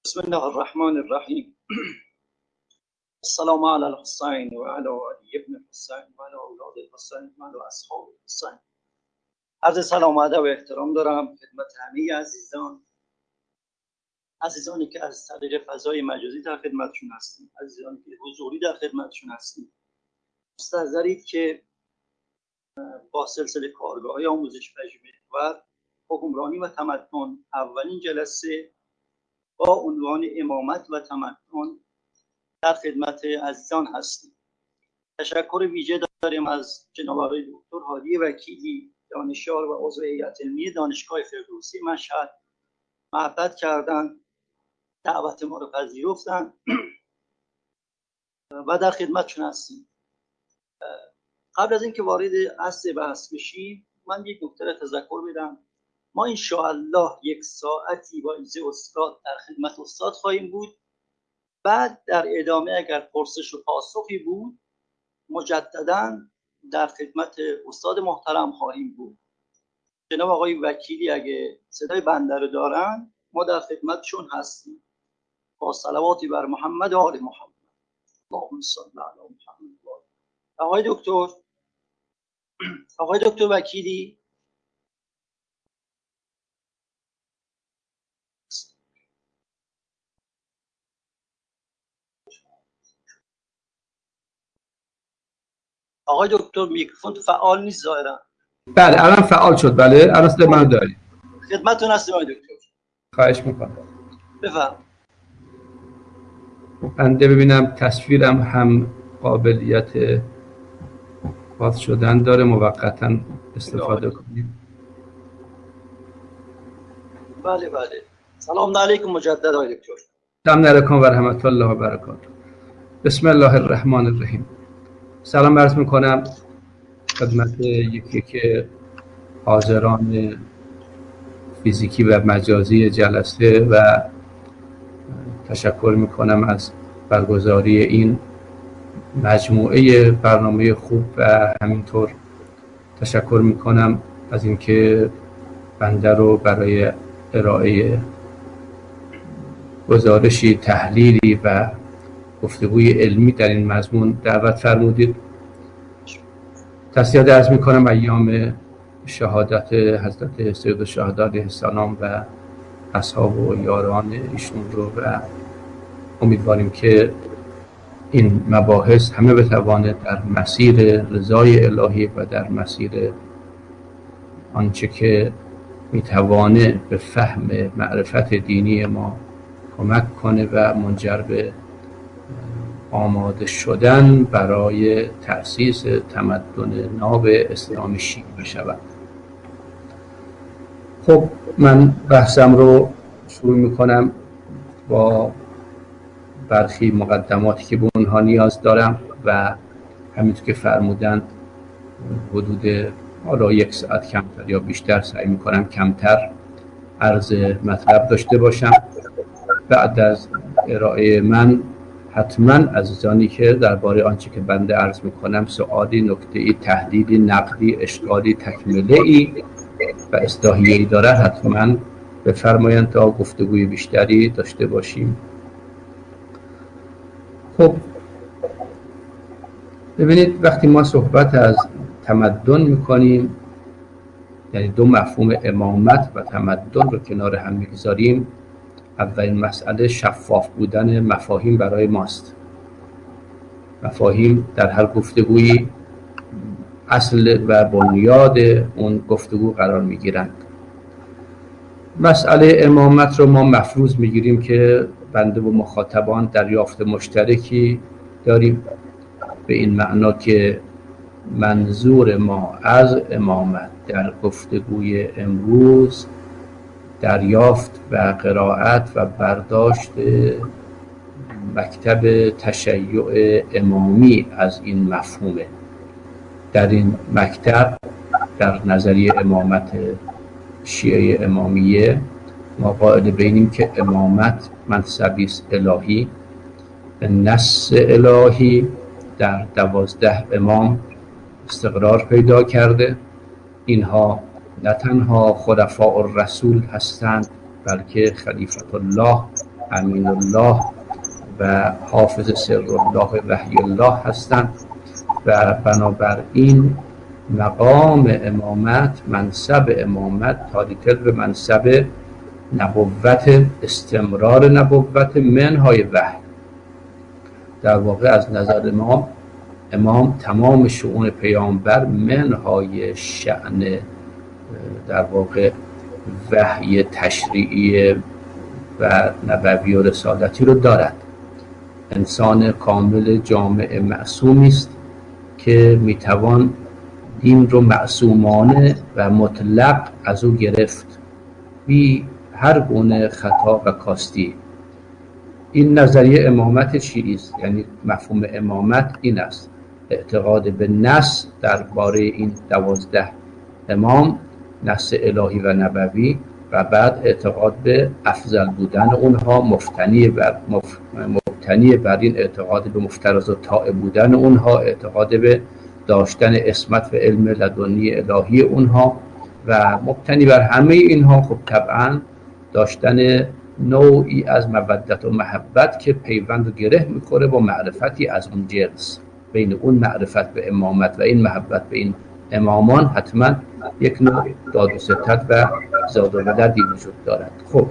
بسم الله الرحمن الرحیم. السلام علی الحسین و علی علی ابن الحسین و علی اولاد الحسین و علی اصحاب الحسین. عرض سلام و ادب و احترام دارم خدمت همه عزیزانی که از طریق فضای مجازی در خدمتشون هستیم، عزیزانی که حضوری در خدمتشون هستیم. مستحضرید که با سلسله کارگاه‌های آموزش پژوهش حکمرانی و تمدن اولین جلسه با عنوان امامت و تمدن در خدمت عزیزان هستیم. تشکر ویژه داریم از جناب آقای دکتر هادی وکیلی، دانشیار و عضو هیئت علمی دانشگاه فردوسی مشهد، محبت کردند، دعوت ما رو پذیرفتند و در خدمتشون هستیم. قبل از اینکه وارد اصل بحث بشیم، من یک نکته تذکر بدم. ما انشاءالله یک ساعتی با ایزه استاد در خدمت استاد خواهیم بود. بعد در ادامه اگر پرسش و پاسخی بود مجددا در خدمت استاد محترم خواهیم بود. جناب آقای وکیلی اگه صدای بنده رو دارن ما در خدمتشون هستیم. با صلواتی بر محمد و آل محمد. اللهم صل علی محمد. آقای دکتر وکیلی، آقای دکتر میکروفون فعال نیست ظاهرا. بله الان فعال شد. بله الان صدای منو دارید. خدمتتون هستیم آقای دکتر. خواهش میکنم. بفرمایید. بنده ببینم تصویرم هم قابلیت باز شدن داره، موقتا استفاده کنیم. بله. سلام علیکم مجدد آقای دکتر. سلام علیکم و رحمت الله و برکاته. بسم الله الرحمن الرحیم. سلام عرض میکنم خدمت یکی حاضران فیزیکی و مجازی جلسه و تشکر میکنم از برگزاری این مجموعه برنامه خوب و همینطور تشکر میکنم از اینکه بنده رو برای ارائه گزارشی تحلیلی و گفتگوی علمی در این مضمون دعوت فرمودید. تسلیت عرض میکنم ایام شهادت حضرت سید الشهدا علیه السلام و اصحاب و یاران ایشون رو و امیدواریم که این مباحث همه بتوانه در مسیر رضای الهی و در مسیر آنچه که میتوانه به فهم معرفت دینی ما کمک کنه و منجر به آماده شدن برای تأسیس تمدن ناب اسلامی شیعه بشود. خب من بحثم رو شروع میکنم با برخی مقدماتی که به اونها نیاز دارم و همینطور که فرمودند حدود حالا 1 ساعت کمتر یا بیشتر سعی میکنم کمتر عرض مطلب داشته باشم. بعد از ارائه من حتما عزیزانی که درباره آنچه که بنده عرض میکنم سوالی، نکته‌ای، تحلیلی، نقدی، اشکالی، تکمله‌ای و اصلاحیه‌ای داره حتما بفرمایند تا گفتگوی بیشتری داشته باشیم. خب ببینید وقتی ما صحبت از تمدن میکنیم، یعنی دو مفهوم امامت و تمدن رو کنار هم میگذاریم، اولین مسئله شفاف بودن مفاهیم برای ماست. مفاهیم در هر گفتگویی اصل و بنیاد اون گفتگو قرار میگیرند. مسئله امامت رو ما مفروض میگیریم که بنده و مخاطبان دریافت مشترکی داریم، به این معنا که منظور ما از امامت در گفتگوی امروز دریافت و قرائت و برداشت مکتب تشیع امامی از این مفهومه. در این مکتب در نظریه امامت شیعه امامیه ما قائل بینیم که امامت منصبی است الهی، به نص الهی در 12 امام استقرار پیدا کرده. اینها نه تنها خلفاء الرسول هستند بلکه خلیفة الله امین الله و حافظ سرالله وحی الله هستند و بنابراین مقام امامت، منصب امامت تاریتل به منصب نبوت، استمرار نبوت منهای وحی. در واقع از نظر امام تمام شؤون پیامبر منهای شأن در واقع وحی تشریعی و نبوی و رسالتی رو دارد. انسان کامل جامع معصومی است که میتوان دین رو معصومانه و مطلق از او گرفت بی هر گونه خطا و کاستی. این نظریه امامت شیعی است، یعنی مفهوم امامت این است: اعتقاد به نص درباره این 12 امام، نص الهی و نبوی، و بعد اعتقاد به افضل بودن اونها، مبتنی بر این اعتقاد به مفترض و طاعه بودن اونها، اعتقاد به داشتن عصمت و علم لدنی الهی اونها، و مبتنی بر همه اینها خب طبعا داشتن نوعی از مودت و محبت که پیوند و گره میخوره با معرفتی از اون جنس. بین اون معرفت به امامت و این محبت به این امامان حتما یک نوع داد و ستد و زاد و ولدی وجود دارد. خب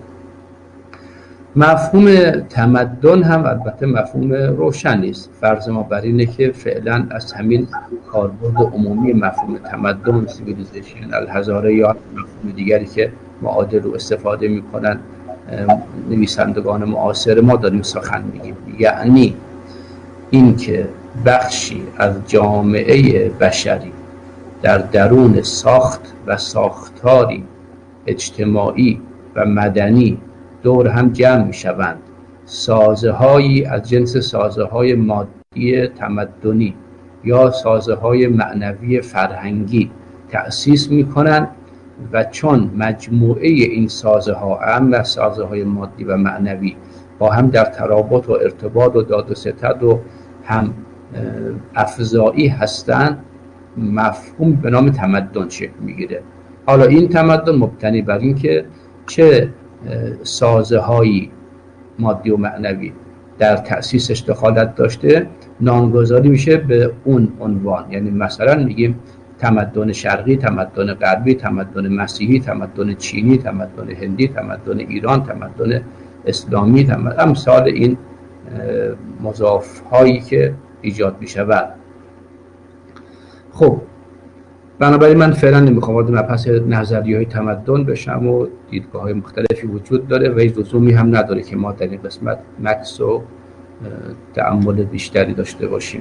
مفهوم تمدن هم البته مفهوم روشنی است. فرض ما بر اینه که فعلا از همین کاربرد عمومی مفهوم تمدن، سیویلیزیشن، الحضاره یا مفهوم دیگری که معادل رو استفاده میکنن نویسندگان معاصر ما داریم سخن میگیم، یعنی اینکه بخشی از جامعه بشری در درون ساخت و ساختاری اجتماعی و مدنی دور هم جمع می شوند، سازه‌هایی از جنس سازه‌های مادی تمدنی یا سازه‌های معنوی فرهنگی تأسیس می کنند و چون مجموعه این سازه‌ها و سازه‌های مادی و معنوی با هم در ترابط و ارتباط و داد و ستد و هم افزایی هستند، مفهوم به نام تمدن شکل میگیره. حالا این تمدن مبتنی بر این که چه سازه‌هایی مادی و معنوی در تأسیسش دخالت داشته نامگذاری میشه به اون عنوان. یعنی مثلا میگیم تمدن شرقی، تمدن غربی، تمدن مسیحی، تمدن چینی، تمدن هندی، تمدن ایران، تمدن اسلامی، امثال این مضاف هایی که ایجاد میشود. خب بنابراین من فعلا نمیخوام وارد مبحث نظریه‌های تمدن بشم و دیدگاه‌های مختلفی وجود داره و هیچ لزومی هم نداره که ما در این قسمت مکث و تأمل بیشتری داشته باشیم.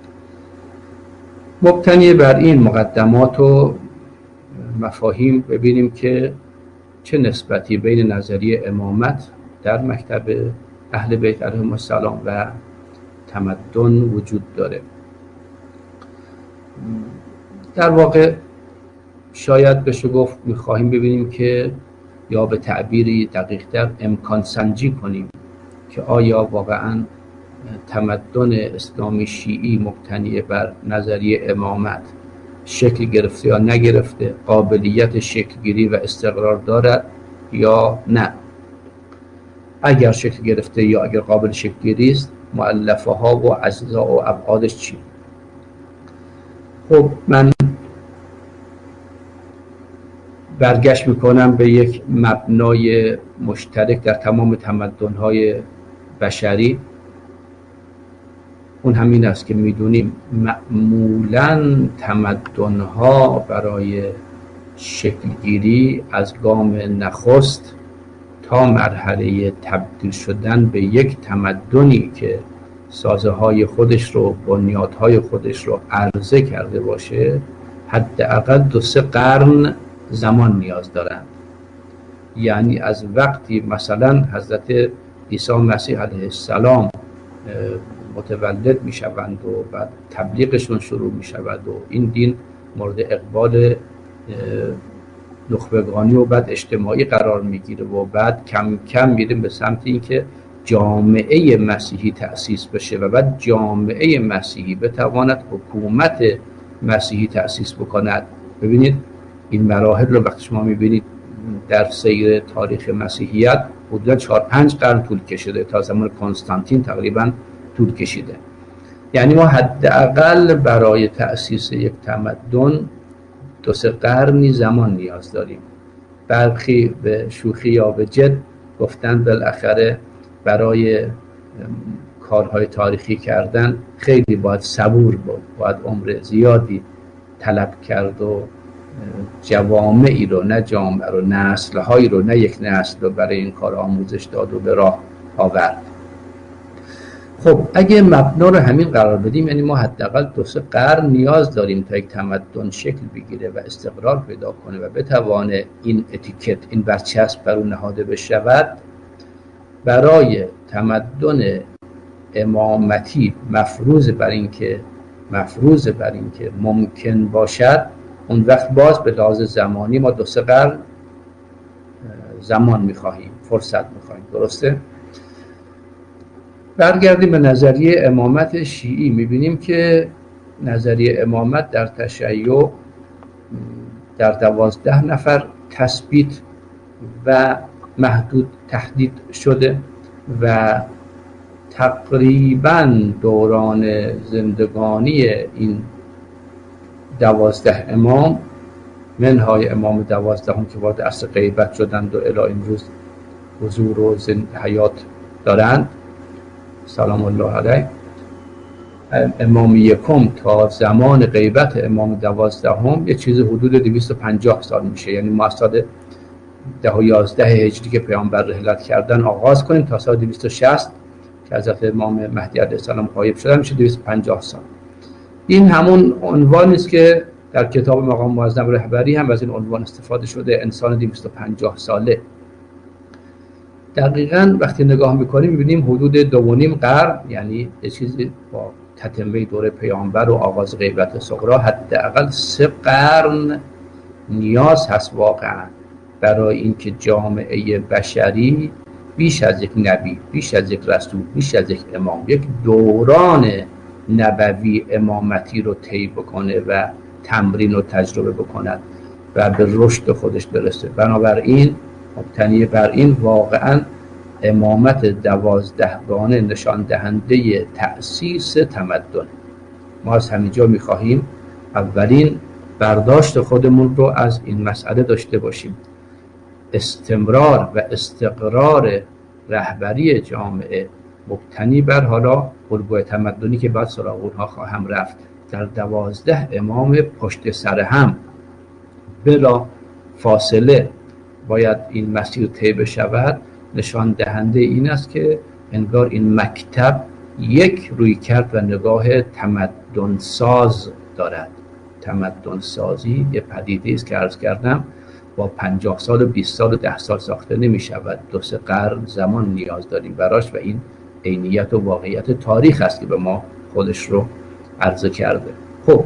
مبتنی بر این مقدمات و مفاهیم ببینیم که چه نسبتی بین نظریه امامت در مکتب اهل بیت علیهم السلام و تمدن وجود داره. در واقع شاید بشه گفت میخواهیم ببینیم که یا به تعبیری دقیق‌تر امکان سنجی کنیم که آیا واقعاً تمدن اسلامی شیعی مبتنی بر نظریه امامت شکل گرفته یا نگرفته، قابلیت شکلگیری و استقرار دارد یا نه. اگر شکل گرفته یا اگر قابل شکلگیری است، مؤلفه ها و اجزا و ابعادش چی؟ خب من برگشت میکنم به یک مبنای مشترک در تمام تمدن‌های بشری. اون همین است که میدونیم معمولاً تمدن‌ها برای شکلگیری از گام نخست تا مرحله تبدیل شدن به یک تمدنی که سازه‌های خودش رو، بنیادهای خودش رو عرضه کرده باشه، حداقل 2-3 قرن زمان نیاز دارند. یعنی از وقتی مثلا حضرت عیسی مسیح علیه السلام متولد می شوند و بعد تبلیغشون شروع می شود و این دین مورد اقبال نخبگانی و بعد اجتماعی قرار می گیره و بعد کم کم میریم به سمت این که جامعه مسیحی تأسیس بشه و بعد جامعه مسیحی بتواند حکومت مسیحی تأسیس بکند. ببینید این مراحل رو وقتی شما میبینید در سیر تاریخ مسیحیت حدودا 4-5 قرن طول کشیده، تا زمان کنستانتین تقریبا طول کشیده. یعنی ما حداقل برای تأسیس یک تمدن 2-3 قرنی زمان نیاز داریم. برخی به شوخی یا به جد گفتن بالاخره برای کارهای تاریخی کردن خیلی باید صبور بود، باید عمر زیادی طلب کرد و جوامعی رو، نه جامعه رو، نسل‌هایی رو، نه یک نسل رو برای این کار آموزش داد و به راه آورد. خب اگه مبنا رو همین قرار بدیم، یعنی ما حداقل 2-3 قرن نیاز داریم تا یک تمدن شکل بگیره و استقرار پیدا کنه و بتوانه این اتیکت، این برچسب بر اون نهاده بشود. برای تمدن امامتی مفروض بر این که ممکن باشد، اون وقت باز به لحاظ زمانی ما 2-3 قرن زمان می‌خواهیم، فرصت می‌خواهیم. درسته؟ برگردیم به نظریه امامت شیعی. می‌بینیم که نظریه امامت در تشیع در 12 نفر تثبیت و محدود تحدید شده و تقریباً دوران زندگانی این 12 امام، منهای امام 12 که وارد عصر غیبت شدند و الی امروز حضور و حیات دارند سلام الله علیه، امام یکم تا زمان غیبت امام 12 یه چیز حدود 250 سال میشه. یعنی ما از سال 10 و 11 هجری که پیامبر رحلت کردن آغاز کنیم تا سال 260 که حضرت امام مهدی علیه السلام غایب شدن، میشه 250 سال. این همون عنوانی است که در کتاب مقام معظم رهبری هم از این عنوان استفاده شده، انسان 250 ساله. دقیقاً وقتی نگاه میکنیم میبینیم حدود 2.5 قرن، یعنی یه چیزی با تتمه دوره پیامبر و آغاز غیبت صغرا، حداقل 3 قرن نیاز هست واقعا برای اینکه جامعه بشری بیش از یک نبی، بیش از یک رسول، بیش از یک امام، یک دوران نبوی امامتی رو طی بکنه و تمرین و تجربه بکند و به رشد خودش برسه. بنابراین مبتنی بر این واقعا امامت 12گانه نشان دهنده تأسیس تمدن. ما از همینجا میخواهیم اولین برداشت خودمون رو از این مسئله داشته باشیم. استمرار و استقرار رهبری جامعه مبتنی بر حالا الگوی تمدنی که بعد سراغ اونها خواهم رفت، در 12 امام پشت سر هم بلا فاصله باید این مسیر طی بشود، نشان دهنده این است که انگار این مکتب یک رویکرد و نگاه تمدن ساز دارد. تمدن سازی یه پدیده است که عرض کردم با 50 سال و 20 سال و 10 سال ساخته نمی شود. 2-3 قرن زمان نیاز داریم براش و این عینیت و واقعیت تاریخ است که به ما خودش رو عرضه کرده. خب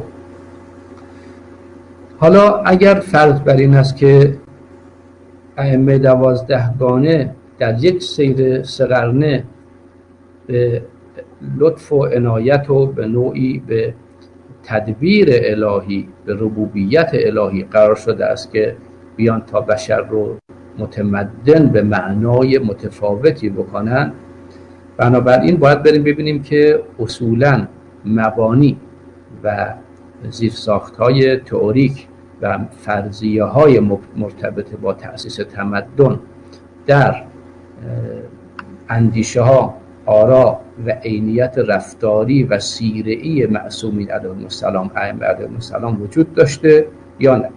حالا اگر فرض بر این است که ائمه 12گانه در یک سیر 3 قرنه به لطف و عنایت و به نوعی به تدبیر الهی، به ربوبیت الهی قرار شده است که بیان تا بشر رو متمدن به معنای متفاوتی بکنن، بنابراین باید بریم ببینیم که اصولاً مبانی و زیرساخت‌های تئوریک و فرضیه‌های مرتبط با تأسیس تمدن در اندیشه‌ها، آرا و عینیت رفتاری و سیره‌ای معصومین علیهم السلام، ائمه علیهم السلام وجود داشته یا نه.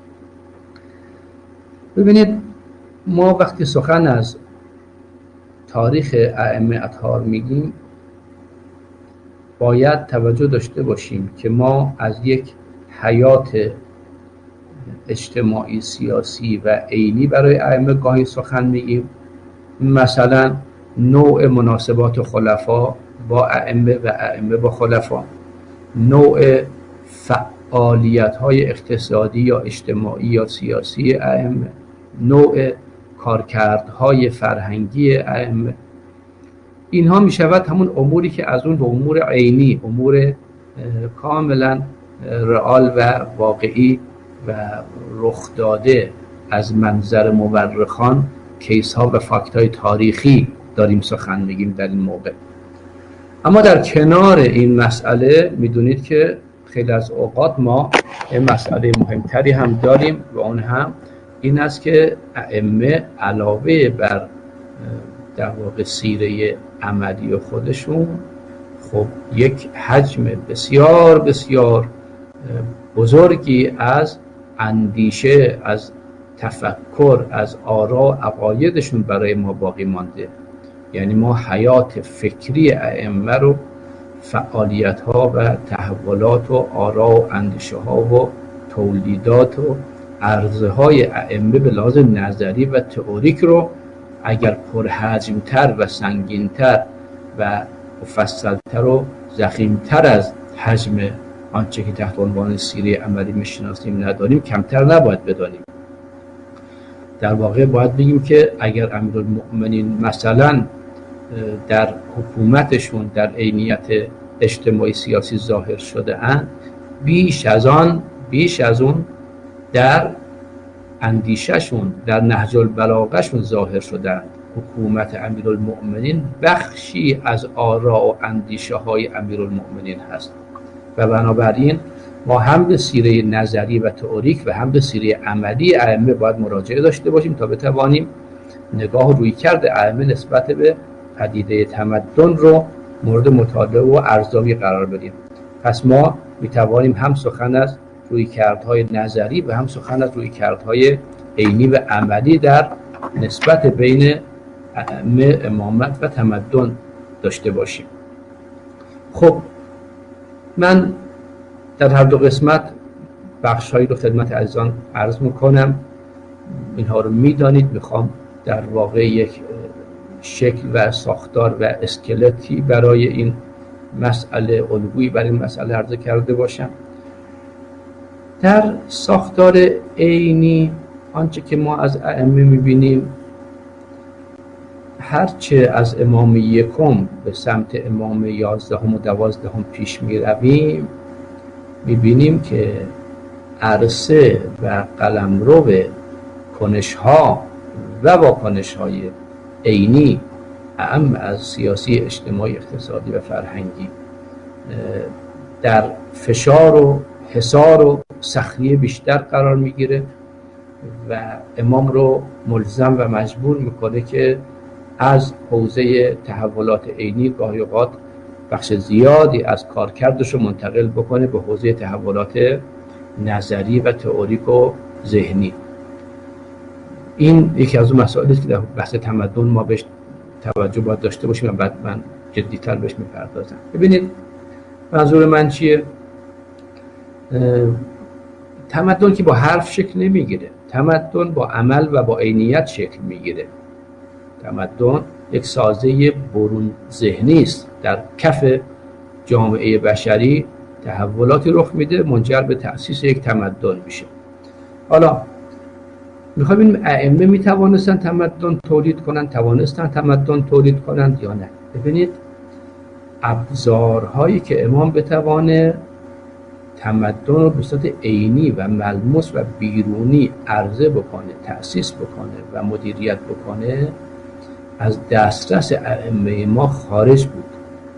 ببینید ما وقتی سخن از تاریخ ائمه اطهار میگیم باید توجه داشته باشیم که ما از یک حیات اجتماعی، سیاسی و عینی برای ائمه گاهی سخن میگیم، مثلا نوع مناسبات خلفا با ائمه و ائمه با خلفا، نوع فعالیت‌های اقتصادی یا اجتماعی یا سیاسی ائمه، نوع کارکردهای فرهنگی ائمه. اینها می شود همون اموری که از اون به امور عینی، امور کاملا رئال و واقعی و رخ داده از منظر مورخان کیس ها و فاکت های تاریخی داریم سخن میگیم در این موقع. اما در کنار این مسئله میدونید که خیلی از اوقات ما این مسئله مهمتری هم داریم و اون هم این است که ائمه علاوه بر در واقع سیره عملی خودشون خب یک حجم بسیار بسیار بزرگی از اندیشه، از تفکر، از آرا عقایدشون برای ما باقی مانده. یعنی ما حیات فکری ائمه رو، فعالیت ها و تحولات و آرا و اندیشه ها و تولیدات و عرضه های ائمه به لحاظ نظری و تئوریک رو اگر پرحجم‌تر و سنگین‌تر و مفصل‌تر و ضخیم‌تر از حجم آنچه که تحت عنوان سیره عملی میشناسیم نداریم، کمتر نباید بدانیم. در واقع باید بگیم که اگر امیرالمؤمنین مثلا در حکومتشون در عینیت اجتماعی سیاسی ظاهر شده اند، بیش از اون در اندیشهشون، در نهج البلاغهشون ظاهر شدند. حکومت امیرالمؤمنین بخشی از آرا و اندیشه های امیرالمؤمنین هست و بنابراین ما هم به سیره نظری و تئوریک و هم به سیره عملی ائمه باید مراجعه داشته باشیم تا بتوانیم نگاه روی کرده ائمه نسبت به پدیده تمدن رو مورد مطالعه و ارزیابی قرار بدیم. پس ما میتوانیم هم سخن از رویکردهای نظری و هم سخن از رویکردهای عینی و عملی در نسبت بین ائمه، امامت و تمدن داشته باشیم. خب من در هر دو قسمت بخش‌هایی رو خدمت عزیزان عرض میکنم. اینها رو میدانید. میخوام در واقع یک شکل و ساختار و اسکلتی برای این مسئله، الگویی برای این مسئله عرضه کرده باشم. در ساختار عینی آنچه که ما از ائمه میبینیم، هرچه از امام یکم به سمت امام 11 و 12 پیش میرویم، میبینیم که عرصه و قلمرو کنش‌ها و واکنش‌های عینی اعم از سیاسی، اجتماعی، اقتصادی و فرهنگی در فشار و حصار و سختی بیشتر قرار میگیره و امام رو ملزم و مجبور میکنه که از حوزه تحولات عینی گاهی اوقات بخش زیادی از کارکردش رو منتقل بکنه به حوزه تحولات نظری و تئوریک و ذهنی. این یکی از اون مسائلی است که در بحث تمدن ما بهش توجه باید داشته باشیم و بعد من جدی‌تر بهش میپردازم. ببینید منظور من چیه؟ تمدن که با حرف شکل نمیگیره، تمدن با عمل و با عینیت شکل میگیره. تمدن یک سازه برون ذهنی است. در کف جامعه بشری تحولاتی رخ میده منجر به تأسیس یک تمدن میشه. حالا میخوایم این ائمه میتوانستن تمدن تولید کنن، توانستن تمدن تولید کنن یا نه؟ ببینید ابزارهایی که امام بتوانه تمدن رو به صورت عینی و ملموس و بیرونی عرضه بکنه، تأسیس بکنه و مدیریت بکنه، از دسترس ائمه ما خارج بود.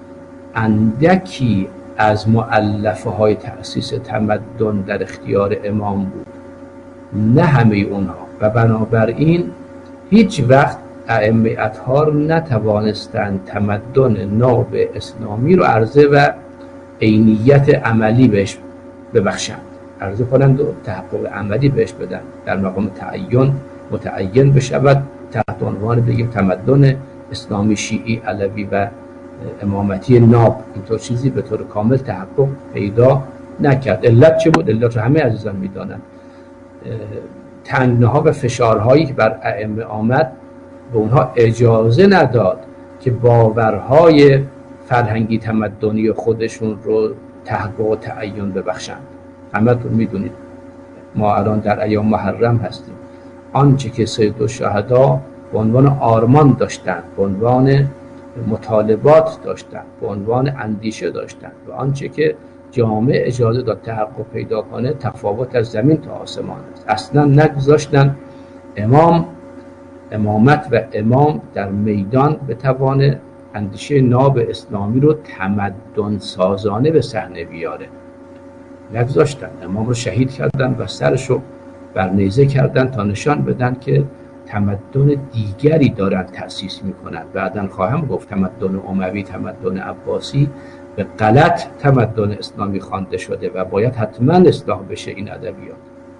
اندکی از مؤلفه های تأسیس تمدن در اختیار امام بود، نه همه اونها، و بنابراین هیچ وقت ائمه اطهار نتوانستند تمدن ناب اسلامی رو عرضه و عینیت عملی بهش ببخشند، عرضه کنند و تحقق عملی بهش بدن، در مقام متعین بشود تحت عنوان بگیم تمدن اسلامی شیعی علوی و امامتی ناب. اینطور چیزی به طور کامل تحقق پیدا نکرد. علت چه بود؟ علت رو همه عزیزان میدانند. تنگناها و فشارهایی که بر ائمه آمد به اونها اجازه نداد که باورهای فرهنگی تمدنی خودشون رو تحقق و تعین ببخشند. همتون میدونید ما الان در ایام محرم هستیم. آنچه که سید الشهدا به عنوان آرمان داشتند، به عنوان مطالبات داشتند، به عنوان اندیشه داشتند و آنچه که جامعه اجازه داد تحقق پیدا کنه، تفاوت از زمین تا آسمان است. اصلا نگذاشتن امام امامت و امام در میدان بتوانه اندیشه ناب اسلامی رو تمدن سازانه به صحنه بیاره. نگذاشتن، امام رو شهید کردن و سرش رو بر نیزه کردن تا نشان بدن که تمدن دیگری دارن تأسیس میکنن. بعداً خواهم گفت تمدن اموی، تمدن عباسی به غلط تمدن اسلامی خوانده شده و باید حتما اصلاح بشه این ادبیات.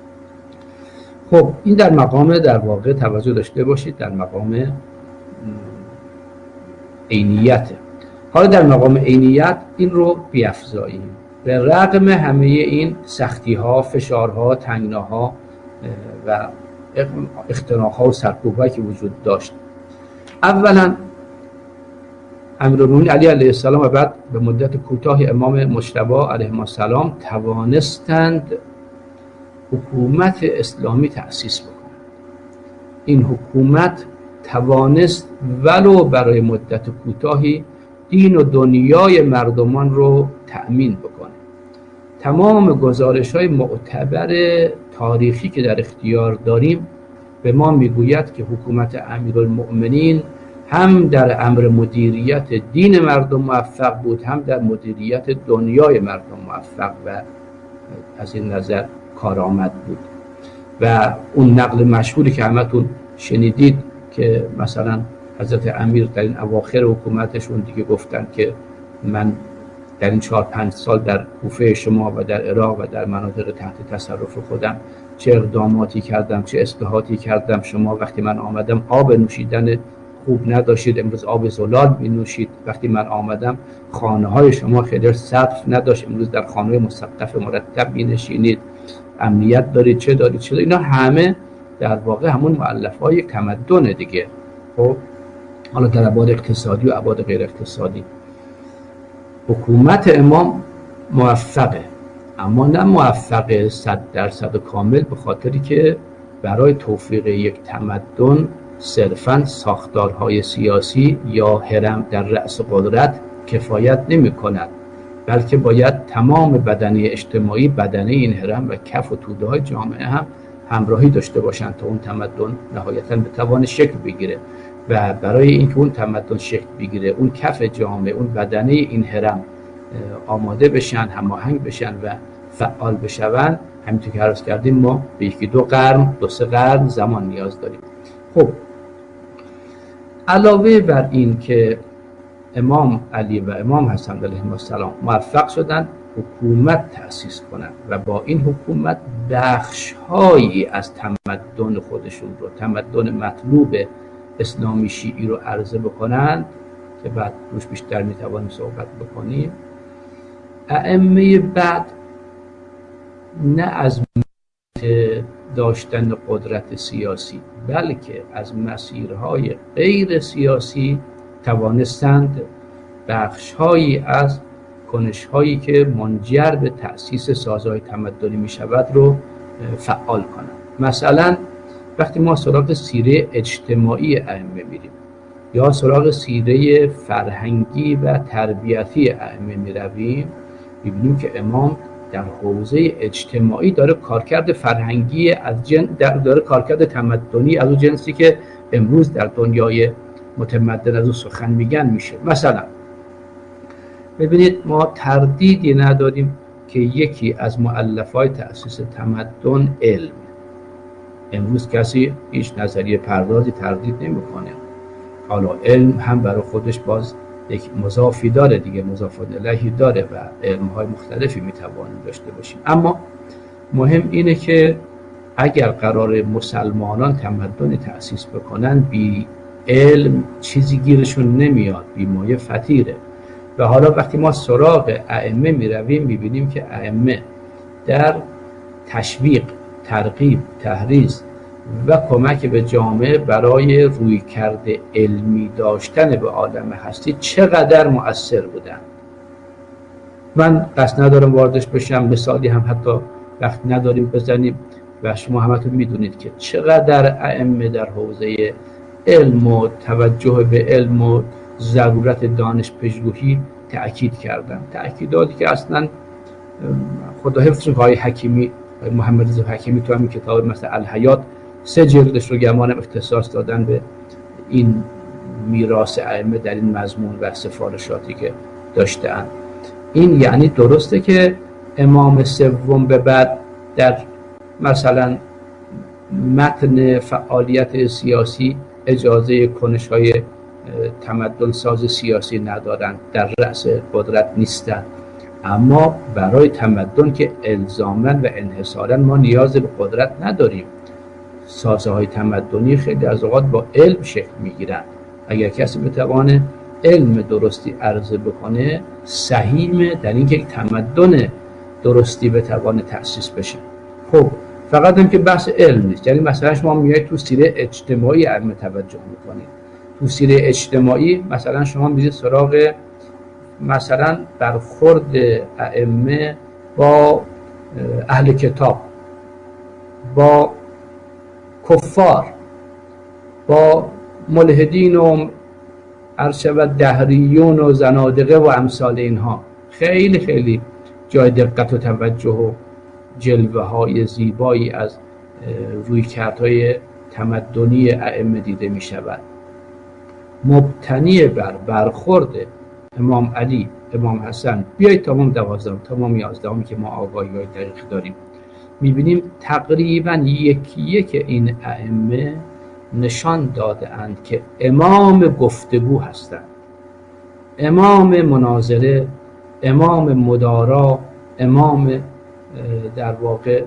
خب این در مقام در واقع توجه داشته باشید در مقام عینیت. حالا در مقام عینیت این رو بیفزاییم. به رغم همه این سختی ها، فشارها، تنگناها و اختناقها و سرکوب‌هایی که وجود داشت، اولا امیرالمومنین علی علیه السلام و بعد به مدت کوتاهی امام مجتبی علیه السلام توانستند حکومت اسلامی تأسیس بکنند. این حکومت توانست ولو برای مدت کوتاهی دین و دنیای مردمان رو تأمین بکنه. تمام گزارش‌های معتبر تاریخی که در اختیار داریم به ما میگوید که حکومت امیرالمؤمنین هم در امر مدیریت دین مردم موفق بود، هم در مدیریت دنیای مردم موفق و از این نظر کارآمد بود. و اون نقل مشهوری که همتون شنیدید که مثلا حضرت امیر در این اواخر حکومتشون دیگه گفتن که من در این 4-5 سال در کوفه شما و در عراق و در مناطق تحت تصرف خودم چه اقداماتی کردم، چه اصلاحاتی کردم. شما وقتی من آمدم آب نوشیدن خوب نداشتید، امروز آب زلال می نوشید. وقتی من آمدم خانه های شما خیلی سقف نداشت، امروز در خانه مسقف مرتب می نشینید. امنیت دارید، چه دارید. اینا همه در واقع همون مؤلفه‌های یک تمدن دیگه. خب حالا در ابعاد اقتصادی و ابعاد غیر اقتصادی حکومت امام موفقه، اما نه موفقه 100% کامل، به خاطری که برای توفیق یک تمدن صرفاً ساختارهای سیاسی یا هرم در رأس قدرت کفایت نمی کند، بلکه باید تمام بدنه اجتماعی، بدنه این هرم و کف و توده های جامعه هم همراهی داشته باشند تا اون تمدن نهایتاً بتوانه شکل بگیره. و برای اینکه اون تمدن شکل بگیره، اون کف جامعه، اون بدنه این هرم آماده بشن، هماهنگ بشن و فعال بشون، همینطور که عرض کردیم ما به 1-2 قرن 2-3 قرن زمان نیاز داریم. خب علاوه بر این که امام علی و امام حسن علیهم السلام موفق شدن حکومت تأسیس کنند و با این حکومت بخش‌هایی از تمدن خودشون رو، تمدن مطلوب اسلامی شیعی رو عرضه بکنند که بعد روش بیشتر میتوانیم صحبت بکنیم، ائمه بعد نه از داشتن قدرت سیاسی بلکه از مسیرهای غیر سیاسی توانستند بخش‌هایی از کنش‌هایی که منجر به تأسیس سازهای تمدنی می‌شود رو فعال کنند. مثلا وقتی ما سراغ سیره اجتماعی ائمه میریم یا سراغ سیره فرهنگی و تربیتی ائمه میرویم، می‌بینیم که امام در حوزه اجتماعی داره کارکرد فرهنگی داره کارکرد تمدنی از اون جنسی که امروز در دنیای متمدن از اون سخن میگن میشه. مثلا ببینید ما تردیدی نداریم که یکی از مؤلفات تأسیس تمدن علم. امروز کسی هیچ نظریه پردازی تردید نمیکنه. حالا علم هم برای خودش باز یک مضافی داره دیگه، مضاف الیهی داره و علم‌های مختلفی میتوانیم داشته باشیم. اما مهم اینه که اگر قرار مسلمانان تمدن تأسیس بکنن، بی علم چیزی گیرشون نمیاد، بی مایه فطیره. و حالا وقتی ما سراغ ائمه میرویم میبینیم که ائمه در تشویق، ترغیب، تحریض و کمک به جامعه برای رویکرد علمی داشتن به عالم هستی چقدر مؤثر بودن. من قصد ندارم واردش بشم، مثالی هم حتی وقت نداریم بزنیم و شما همتون میدونید که چقدر ائمه در حوزه علم و توجه به علم و ضرورت دانش پژوهی تأکید کردن، تأکیداتی که اصلا خدا حفظش آقای حکیمی، محمد رضا حکیمی تو همین کتاب مثل الحیات 3 جلدش رو گمانم اختصاص دادن به این میراث ائمه در این مضمون و سفارشاتی که داشتن. این یعنی درسته که امام سوم به بعد در مثلا متن فعالیت سیاسی اجازه کنش‌های تمدن ساز سیاسی ندارن، در رأس قدرت نیستن، اما برای تمدن که الزاماً و انحصاراً ما نیاز به قدرت نداریم. سازه‌های تمدنی خیلی از اوقات با علم شکل میگیرن. اگر کسی بتوانه علم درستی عرضه بکنه، سهیمه در اینکه یک تمدن درستی بتوانه تأسیس بشه. خب فقط هم که بحث علم نیست، یعنی مثلا شما میایید تو سیره اجتماعی علم توجه میکنید. تو سیره اجتماعی مثلا شما میرید سراغ مثلا برخورد ائمه با اهل کتاب، با کفار، با ملحدین و ارشد دهریون و زنادقه و امثال اینها. خیلی خیلی جای دقت و توجه و جلوه های زیبایی از رویکردهای تمدنی ائمه دیده می شود، مبتنی بر برخورد امام علی، امام حسن، بیایید تا امام 12 تا امام 11 که ما آگاهی های دقیق داریم، میبینیم تقریبا یک این ائمه نشان داده اند که امام گفتگو هستند، امام مناظره، امام مدارا، امام در واقع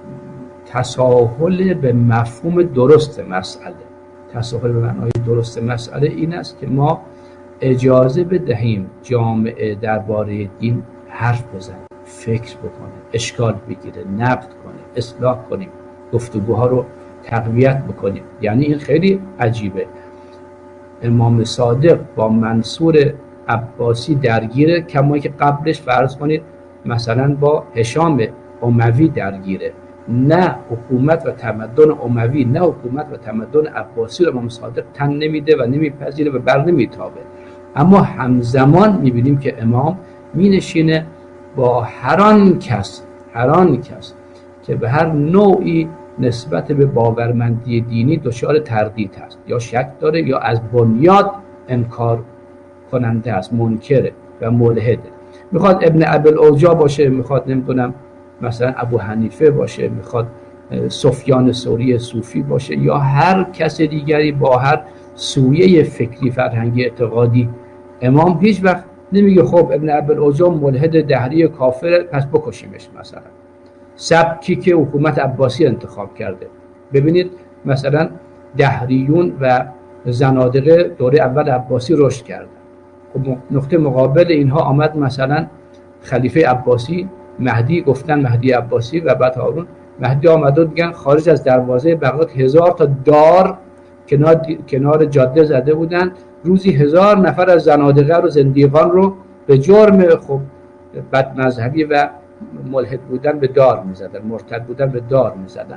تساهل به مفهوم درست مسئله. تساهل به معنای درست مسئله این است که ما اجازه بدهیم جامعه درباره دین حرف بزنه، فکر بکنه، اشکال بگیره، نقد کنه، اصلاح کنیم، گفتگوها رو تقویت بکنیم. یعنی این خیلی عجیبه. امام صادق با منصور عباسی درگیره، کما که قبلش فرض کنید مثلا با هشام اموی درگیره. نه حکومت و تمدن اموی، نه حکومت و تمدن عباسی رو امام صادق تن نمیده و نمیپذیره و بر نمیتابه. اما همزمان میبینیم که امام مینشینه با هر آن کس که به هر نوعی نسبت به باورمندی دینی دچار تردید هست، یا شک داره یا از بنیاد انکار کننده است، منکره و ملحده. میخواد ابن ابوالعوجا باشه، میخواد نمیدونم مثلا ابو حنیفه باشه، میخواد سفیان ثوری صوفی باشه، یا هر کس دیگری با هر سویه فکری، فرهنگی، اعتقادی، امام هیچ وقت نمیگه خب ابن ابوالعوجا ملحد دهری کافر پس بکشیمش. مثلا سبکی که حکومت عباسی انتخاب کرده، ببینید مثلا دهریون و زنادقه دوره اول عباسی رشد کردن. خب نقطه مقابل اینها آمد مثلا خلیفه عباسی، مهدی، گفتن مهدی عباسی و بعد هارون. مهدی آمد و میگن خارج از دروازه بغداد 1000 تا دار کنار جاده زده بودن، روزی 1000 نفر از زنادقه رو، زندیقان رو به جرم خب بد مذهبی و ملحد بودن به دار میزدن، مرتد بودن به دار میزدن.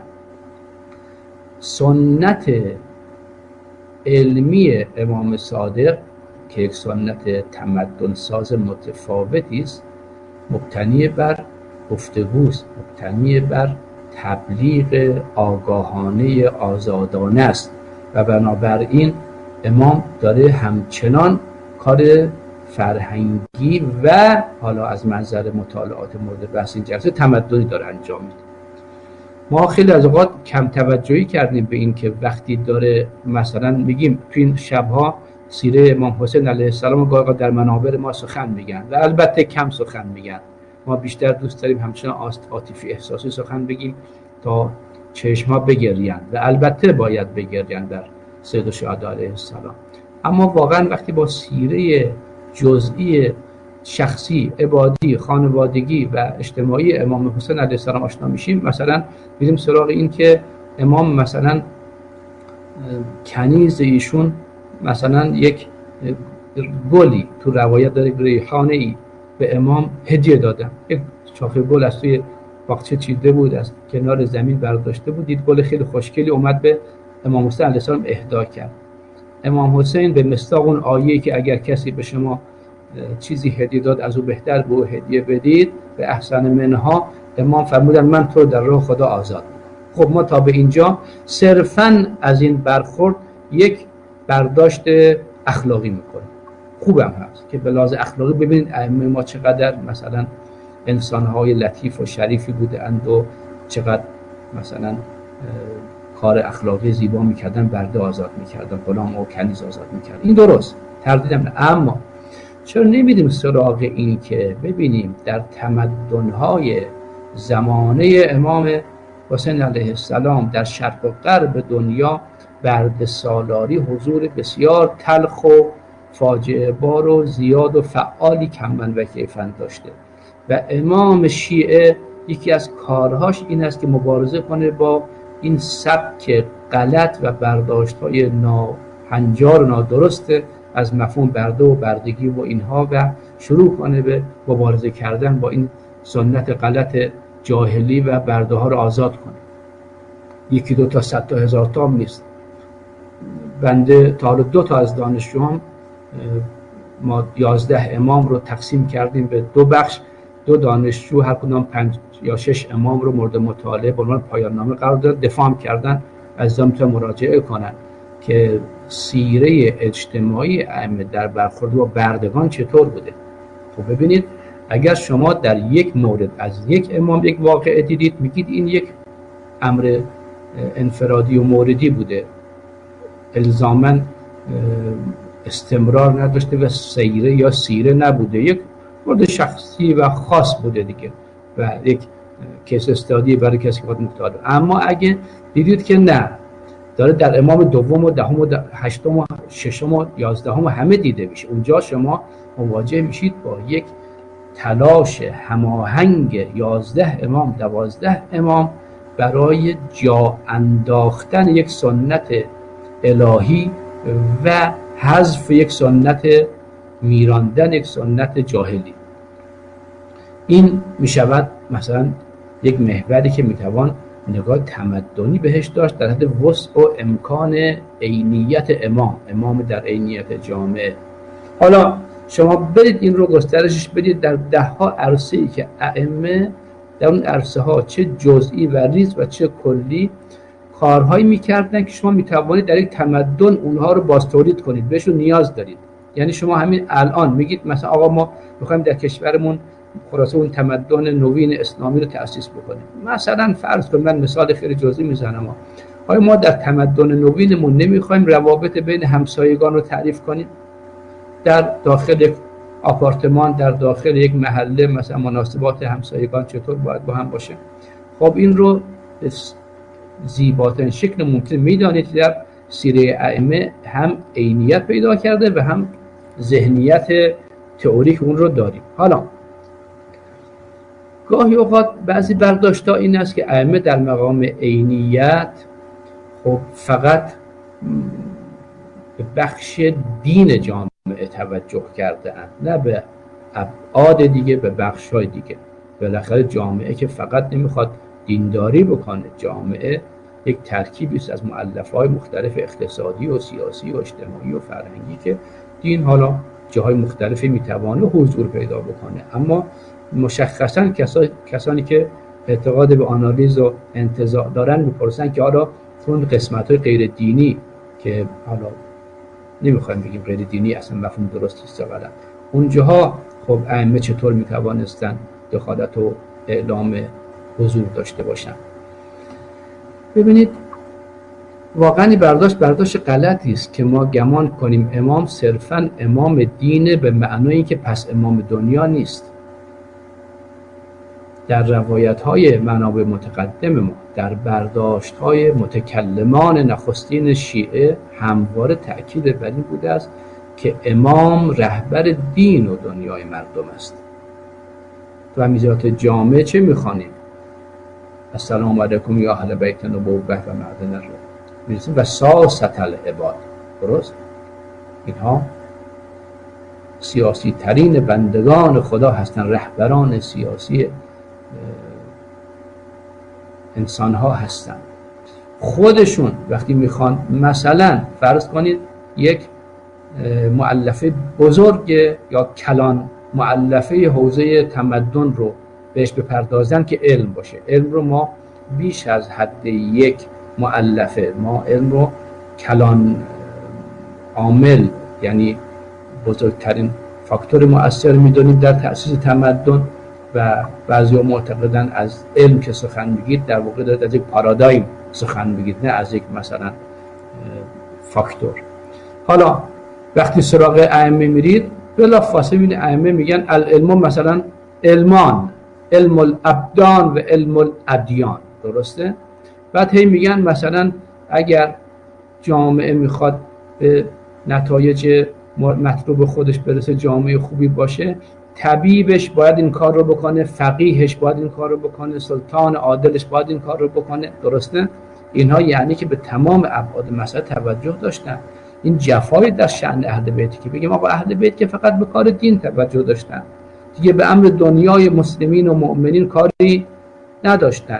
سنت علمی امام صادق که یک سنت تمدن ساز متفاوتی است، مبتنی بر گفتگوست، مبتنی بر تبلیغ آگاهانه آزادانه است و بنابراین امام داره همچنان کار فرهنگی و حالا از منظر مطالعات مورد بحث این جلسه تمدنی داره انجام میده. ما خیلی از اوقات کم توجهی کردیم به این که وقتی داره مثلا میگیم تو این شبها سیره امام حسین علیه السلام گاهی در منابر ما سخن میگن و البته کم سخن میگن. ما بیشتر دوست داریم همچنان عاطفی احساسی سخن بگیم تا چشم‌ها بگریان و البته باید بگریان در سید الشهدا علیه السلام. اما واقعا وقتی با سیره جزئی شخصی، عبادی، خانوادگی و اجتماعی امام حسین علیه السلام آشنا میشیم، مثلا میریم سراغ این که امام مثلا کنیز ایشون مثلا یک گلی تو روایت داره، ریحانه‌ای به امام هدیه دادن. یک شاخه گل از توی باغچه چیده بود، از کنار زمین برداشته بود، دید گل خیلی خوشگلی، اومد به امام حسین علیه السلام اهدا کرد. امام حسین به مصداق اون آیه‌ای که اگر کسی به شما چیزی هدیه داد از او بهتر به هدیه بدید، به احسن منها، امام فرمودن من تو رو در راه خدا آزاد می‌کنم. خب ما تا به اینجا صرفاً از این برخورد یک برداشت اخلاقی میکنیم. خوبم هست که به لحاظ اخلاقی ببینید ائمه ما چقدر مثلا انسان‌های لطیف و شریفی بودند و چقدر مثلا کار اخلاقی زیبا میکردن، برده آزاد میکردن، غلام و کنیز آزاد میکردن. این درست، تردیدم نه. اما چرا نمیدیم سراغ این که ببینیم در تمدن‌های زمانه امام حسین علیه السلام در شرق و غرب دنیا برده سالاری حضور بسیار تلخ و فاجعه بار و زیاد و فعالی کمن و کیفن داشته و امام شیعه یکی از کارهاش این است که مبارزه کنه با این سبک غلط و برداشت‌های ناهنجار و نادرست از مفهوم برده و بردگی و اینها و شروع کنه به مبارزه کردن با این سنت غلط جاهلی و برده ها رو آزاد کنه. یکی دو تا، 100 تا، 1000 تا نیست. بنده تا حالا 2 تا از دانشجوام ما 11 امام رو تقسیم کردیم به 2 بخش. 2 دانشجو هر کدام 5 یا 6 امام رو مورد مطالعه به عنوان پایان نامه قرار داد، دفاع کردن. از میتونن مراجعه کنن که سیره اجتماعی ائمه در برخورد با بردگان چطور بوده. خب ببینید اگر شما در یک مورد از یک امام یک واقعه دیدید، میگید این یک امر انفرادی و موردی بوده، الزاماً استمرار نداشته و سیره یا سیره نبوده، یک مورد شخصی و خاص بوده دیگه و یک کیس استادی برای کسی که مطالعه. اما اگه دیدید که نه، داره در امام دوم و دهم و هشتم و ششم و 11 همه دیده میشه، اونجا شما مواجه میشید با یک تلاش هماهنگ 11 امام 12 امام برای جا انداختن یک سنت الهی و حذف یک سنت، میراندن یک سنت جاهلی. این میشود مثلا یک محوری که میتوان نگاه تمدنی بهش داشت در حد وسع و امکان عینیت امام در عینیت جامعه. حالا شما برید این رو گسترشش بدید در 10 ها عرصه‌ای که ائمه در اون عرصه ها چه جزئی و ریز و چه کلی کارهایی میکردن که شما میتوانید در یک تمدن اونها رو بازتولید کنید، بهشون نیاز دارید. یعنی شما همین الان میگید مثلا آقا ما میخوایم در کشورمون خلاصه اون تمدن نوین اسلامی رو تأسیس بکنیم. مثلا فرض کنید، من مثال خیلی جزئی میزنم، آیا ما در تمدن نوینمون نمیخوایم روابط بین همسایگان رو تعریف کنیم؟ در داخل یک آپارتمان، در داخل یک محله مثلا مناسبات همسایگان چطور باید با هم باشه؟ خب این رو زیباترین شکل ممکن میدانید در سیره ائمه هم عینیت پیدا کرده و هم ذهنیت تئوریک اون رو داریم. حالا گاهی اوقات بعضی برداشت‌ها این است که ائمه در مقام عینیت خب فقط به بخش دین جامعه توجه کرده اند، نه به ابعاد دیگه، به بخش‌های دیگه. بالاخره جامعه که فقط نمیخواد دینداری بکنه، جامعه یک ترکیبی است از مؤلفه‌های مختلف اقتصادی و سیاسی و اجتماعی و فرهنگی که دین حالا جاهای مختلفی میتوانه حضور پیدا بکنه. اما مشخصاً کسانی که اعتقاد به آنالیز و انتزاع دارن میپرسن که حالا اون قسمت‌های غیر دینی که حالا نمیخوایم بگیم غیر دینی، اصلا مفهوم درستی است غلط، اونجاها خب ائمه چطور میتوانستن دخالت و اعلام حضور داشته باشن؟ ببینید واقعا برداشت غلطی است که ما گمان کنیم امام صرفاً امام دینه به معنای که پس امام دنیا نیست. در روایت‌های منابع متقدم ما، در برداشت‌های متکلمان نخستین شیعه همواره تأکید بر این بوده است که امام رهبر دین و دنیای مردم است. و میزات جامعه چه می‌خوانیم؟ السلام علیکم یا اهل بیت نبوة و معدن الروح میرسیم و ساست العباد. درست؟ اینها سیاسی ترین بندگان خدا هستند، رهبران سیاسی انسان ها هستند. خودشون وقتی میخوان مثلا فرض کنید یک مؤلفه بزرگ یا کلان مؤلفه حوزه تمدن رو بهش بپردازن که علم باشه، علم رو ما بیش از حد یک مؤلفه. ما علم رو کلان عامل، یعنی بزرگترین فاکتور مؤثر میدونیم در تأسیس تمدن، و بعضی ها معتقدن از علم که سخن میگید در واقع دارید از یک پارادایم سخن میگید، نه از یک مثلا فاکتور. حالا وقتی سراغ ائمه میرید بلا فاصله این ائمه میگن العلم مثلا علمان، علم الابدان و علم الادیان، درسته؟ بعد هی میگن مثلا اگر جامعه میخواد به نتایج مطلوب خودش برسه، جامعه خوبی باشه، طبیبش باید این کار رو بکنه، فقیهش باید این کار رو بکنه، سلطان عادلش باید این کار رو بکنه، درسته؟ اینها یعنی که به تمام ابعاد مسئله توجه داشتن. این جفای در شأن اهل بیت که بگیم آقا اهل بیت که فقط به کار دین توجه داشتن، دیگه به امر دنیای مسلمین و مؤمنین کاری نداشتن.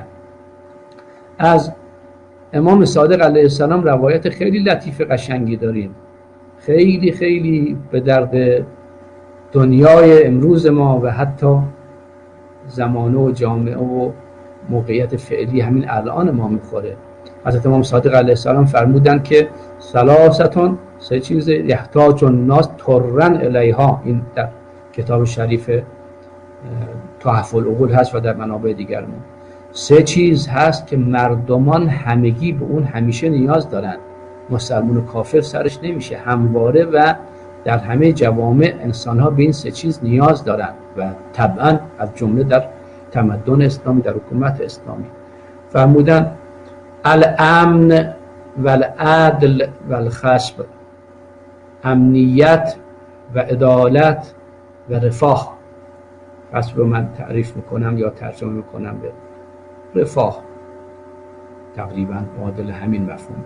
از امام صادق علیه السلام روایت خیلی لطیف قشنگی داریم، خیلی خیلی به درد دنیای امروز ما و حتی زمانه و جامعه و موقعیت فعلی همین الان ما میخوره. حضرت امام صادق علیه السلام فرمودن که ثلاثتون، سه چیز، یحتاج الناس طرًا الیها، این در کتاب شریف تحف العقول هست و در منابع دیگر ما. سه چیز هست که مردمان همگی به اون همیشه نیاز دارن، مسلمان و کافر سرش نمیشه، همواره و در همه جوامع انسان ها به این سه چیز نیاز دارن و طبعا از جمله در تمدن اسلامی، در حکومت اسلامی. فرمودن الامن والعدل والخصب، امنیت و عدالت و رفاه. پس رو من تعریف میکنم یا ترجمه میکنم به رفاه، تقریبا معادل همین مفهوم.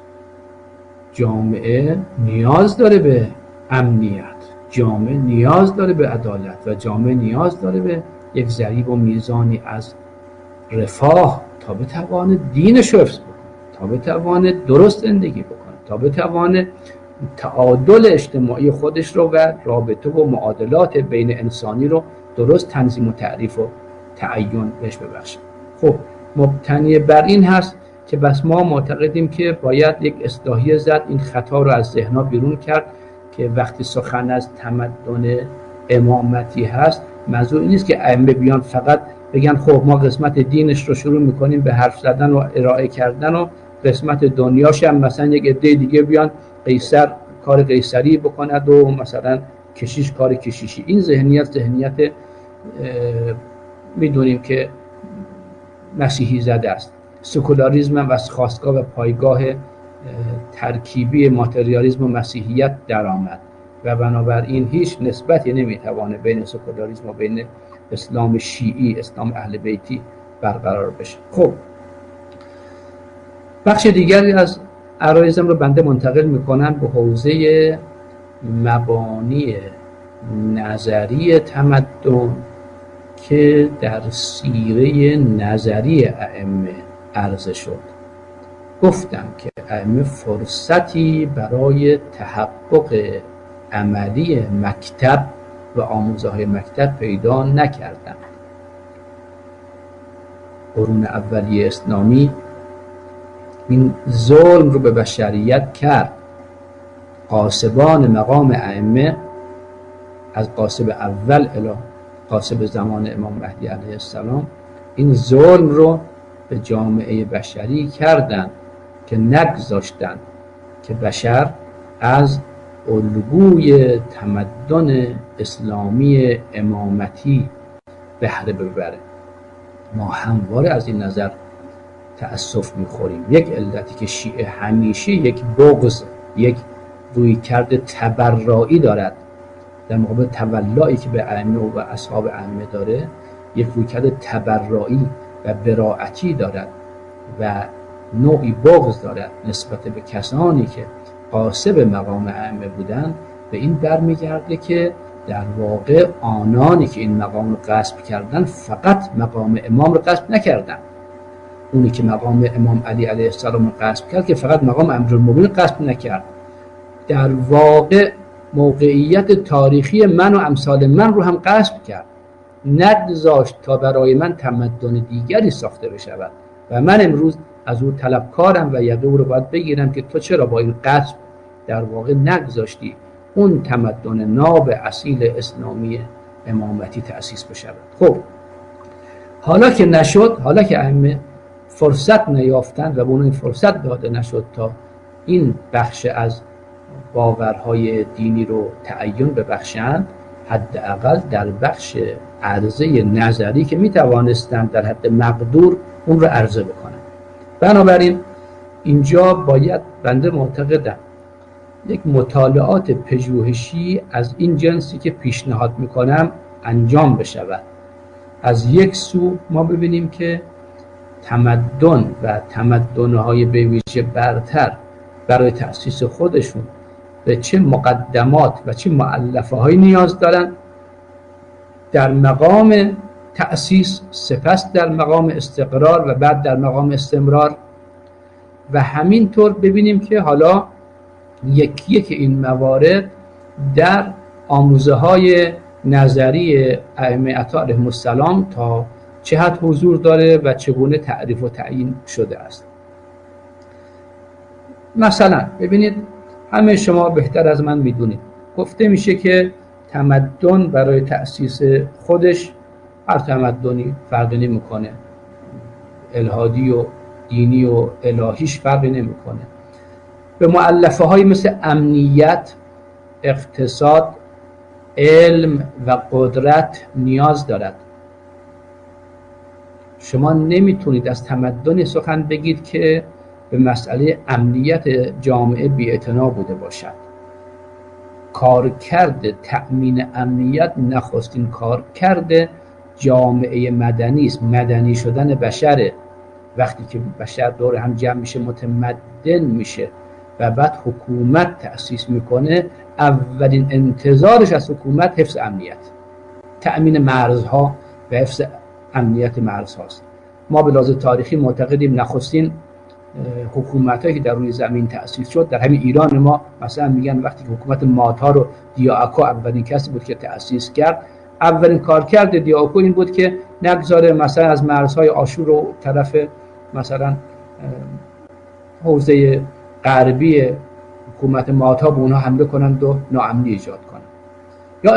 جامعه نیاز داره به امنیت، جامعه نیاز داره به عدالت و جامعه نیاز داره به یک ضریب و میزانی از رفاه تا بتوانه دینش رو حفظ بکنه، تا بتوانه درست زندگی بکنه، تا بتوانه تعادل اجتماعی خودش رو و رابطه و معادلات بین انسانی رو درست تنظیم و تعریف و تعین بهش ببخشه. خب مبتنی بر این هست که بس ما معتقدیم که باید یک اصلاحیه زد، این خطا رو از ذهن‌ها بیرون کرد که وقتی سخن از تمدن امامتی هست موضوع این نیست که ائمه بیان فقط بگن خب ما قسمت دینش رو شروع میکنیم به حرف زدن و ارائه کردن و قسمت دنیاش هم مثلا یک عده دیگه بیان قیصر کار قیصری بکند و مثلا کشیش کار کشیشی. این ذهنیت میدونیم که مسیحی زده است. سکولاریسم هم از خاستگاه و پایگاه ترکیبی ماتریالیسم و مسیحیت در آمد و بنابراین هیچ نسبتی نمیتوانه بین سکولاریسم و بین اسلام شیعی، اسلام اهل بیتی برقرار بشه. خب بخش دیگری از عرایزم رو بنده منتقل میکنم به حوزه مبانی نظری تمدن که در سیره نظری ائمه عرضه شد. گفتم که ائمه فرصتی برای تحقق عملی مکتب و آموزه‌های مکتب پیدا نکردند. قرون اولیه اسلامی این ظلم رو به بشریت کرد. قاسبان مقام ائمه از قاسب اول الی قاسب زمان امام مهدی علیه السلام این ظلم رو به جامعه بشری کردند که نگذاشتن که بشر از الگوی تمدن اسلامی امامتی بهره ببره. ما همواره از این نظر تأسف میخوریم. یک علتی که شیعه همیشه یک بغض، یک رویکرد تبرایی دارد در مقابل تولایی که به ائمه و اصحاب ائمه داره، یک رویکرد تبرایی و براءتی دارد و نوعی بغض دارد نسبت به کسانی که قاسب مقام ائمه بودند. به این برمیگرده که در واقع آنانی که این مقام رو غصب کردن فقط مقام امام رو غصب نکردن. اونی که مقام امام علی علیه السلام رو غصب کرد که فقط مقام امیرالمومنین غصب نکرد، در واقع موقعیت تاریخی من و امثال من رو هم غصب کرد، نگذاشت تا برای من تمدن دیگری ساخته بشود. و من امروز از او طلبکارم و یقه او رو باید بگیرم که تو چرا با این قصد در واقع نگذاشتی اون تمدن ناب اصیل اسلامی امامتی تأسیس بشود. خب حالا که نشد، حالا که ائمه فرصت نیافتند و به اون فرصت داده نشد تا این بخش از باورهای دینی رو تعین ببخشند، حداقل در بخش عرضه نظری که می توانستند در حد مقدور اون رو عرضه بکنند. بنابراین اینجا باید بنده معتقدم یک مطالعات پژوهشی از این جنسی که پیشنهاد میکنم انجام بشود. از یک سو ما ببینیم که تمدن و تمدن‌های به ویژه برتر برای تأسیس خودشون به چه مقدمات و چه مؤلفه‌هایی نیاز دارن در مقام تأسیس، سپس در مقام استقرار و بعد در مقام استمرار. و همینطور ببینیم که حالا یکی یک این موارد در آموزه‌های نظری ائمه اطهار علیهم السلام تا چه حد حضور داره و چگونه تعریف و تعیین شده است. مثلا ببینید، همه شما بهتر از من میدونید گفته میشه که تمدن برای تأسیس خودش هر تمدنی فرقی نمیکنه، الهادی و دینی و الهیش فرقی نمیکنه، به مؤلفه های مثل امنیت، اقتصاد، علم و قدرت نیاز دارد. شما نمیتونید از تمدن سخن بگید که به مسئله امنیت جامعه بی‌اعتنا بوده باشد. کارکرد تأمین امنیت نخستین کارکرد جامعه مدنی است، مدنی شدن بشره. وقتی که بشر دور هم جمع میشه، متمدن میشه و بعد حکومت تأسیس میکنه، اولین انتظارش از حکومت حفظ امنیت، تأمین مرزها و حفظ امنیت مرزهاست. ما به لحاظ تاریخی معتقدیم نخستین حکومتایی که در روی زمین تأسیس شد در همین ایران ما، مثلا میگن وقتی که حکومت ماتار و دیاکو اولین کسی بود که تأسیس کرد، اولین کارکرد دیاکو این بود که نگذاره مثلا از مرزهای آشور و طرف مثلا حوزه غربی حکومت ماتا به اونها حمله کنند و ناامنی ایجاد کنند. یا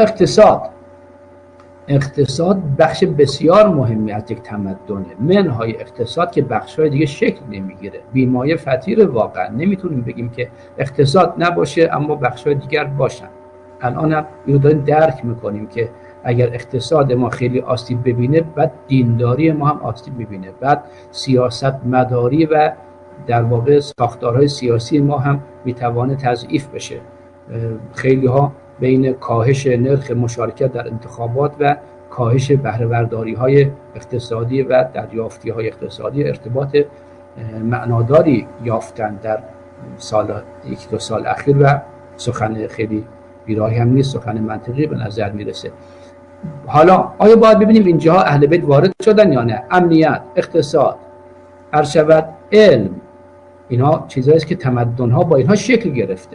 اقتصاد بخش بسیار مهمی از یک تمدنه. منهای اقتصاد که بخش‌های دیگه شکل نمیگیره، بیمایه فطیر. واقعا نمیتونیم بگیم که اقتصاد نباشه اما بخش‌های دیگر باشن. الان هم اینو داریم درک میکنیم که اگر اقتصاد ما خیلی آسیب ببینه، بعد دینداری ما هم آسیب ببینه، بعد سیاست مداری و در واقع ساختارهای سیاسی ما هم میتوانه تضعیف بشه. خیلی ها بین کاهش نرخ مشارکت در انتخابات و کاهش بهره‌برداری های اقتصادی و دریافتی های اقتصادی ارتباط معناداری یافتن در یک دو سال اخیر و سخن خیلی بیراهی هم نیست، سخن منطقی به نظر میرسه. حالا آیا باید ببینیم اینجاها اهل بیت وارد شدن یا نه؟ امنیت، اقتصاد، عرض شود علم، اینها چیزایی است که تمدن‌ها با اینها شکل گرفته.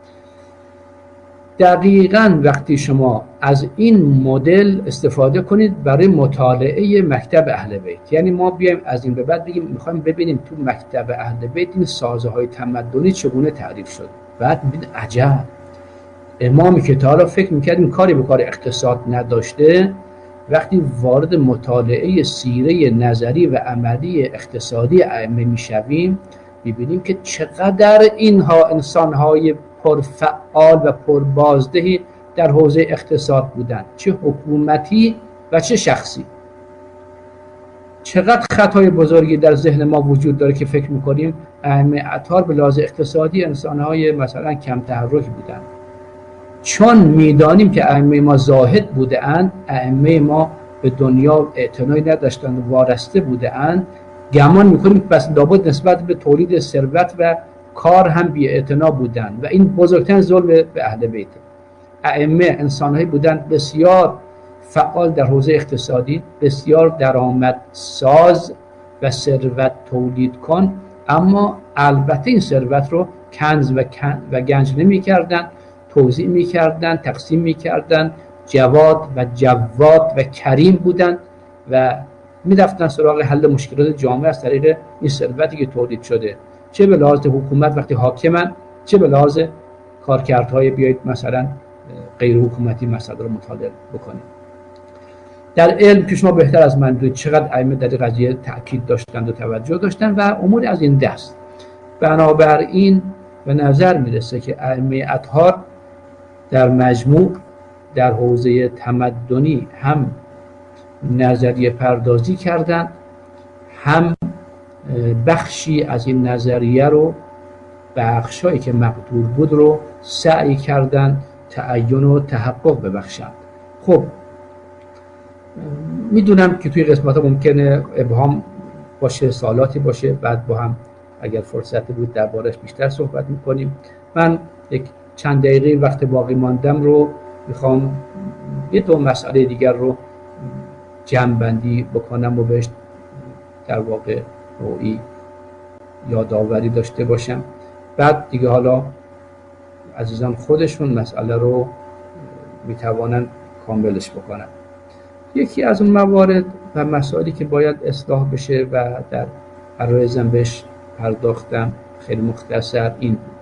دقیقاً وقتی شما از این مدل استفاده کنید برای مطالعه مکتب اهل بیت، یعنی ما بیایم از این به بعد بگیم میخوایم ببینیم تو مکتب اهل بیت این سازه‌های تمدنی چگونه تعریف شد، بعد ببین عجب امامی که تا حالا فکر میکردیم کاری به کار اقتصاد نداشته، وقتی وارد مطالعه سیره نظری و عملی اقتصادی ائمه میشویم میبینیم که چقدر اینها انسانهای پرفعال و پربازدهی در حوزه اقتصاد بودند، چه حکومتی و چه شخصی. چقدر خطای بزرگی در ذهن ما وجود داره که فکر میکنیم ائمه اطهار به لحاظ اقتصادی انسانهای مثلا کم تحرک بودند. چون میدانیم که ائمه ما زاهد بوده اند، ائمه ما به دنیا اعتنایی نداشتند و وارسته بوده اند، گمان میکنیم که بس لابد نسبت به تولید ثروت و کار هم بی اعتنا بودند و این بزرگترین ظلم به اهل بیت. ائمه انسانهایی بودند بسیار فعال در حوزه اقتصادی، بسیار درآمد ساز و ثروت تولید کن، اما البته این ثروت رو کنز و گنج نمی کردن، توزیع می کردن، تقسیم می کردن. جواد و جواد و کریم بودند و می‌رفتن سراغ حل مشکلات جامعه از طریق این ثروتی که تولید شده، چه به لحاظ حکومت وقتی حاکمن، چه به لحاظ کارکردهای بیایید مثلا غیر حکومتی مسئله رو مطالعه بکنیم. در علم که شما بهتر از من بدونید چقدر ائمه در قضیه تاکید داشتند و توجه داشتند و امور از این دست. بنابراین به نظر میرسه که ائمه اطهار در مجموع در حوزه تمدنی هم نظریه پردازی کردند، هم بخشی از این نظریه رو، بخشایی که مقدور بود رو سعی کردند تعین و تحقق ببخشند. خب میدونم که توی قسمت ها ممکنه ابهام باشه، سوالاتی باشه، بعد با هم اگر فرصتی بود دربارش بیشتر صحبت میکنیم. من یک چند دقیقه وقت باقی ماندم رو میخوام یه دو مسئله دیگر رو جمع بندی بکنم و بهش در واقع نوعی یادآوری داشته باشم. بعد دیگه حالا عزیزان خودشون مسئله رو میتوانن کاملش بکنن. یکی از اون موارد و مسائلی که باید اصلاح بشه و در عرایزم بهش پرداختم خیلی مختصر این بود.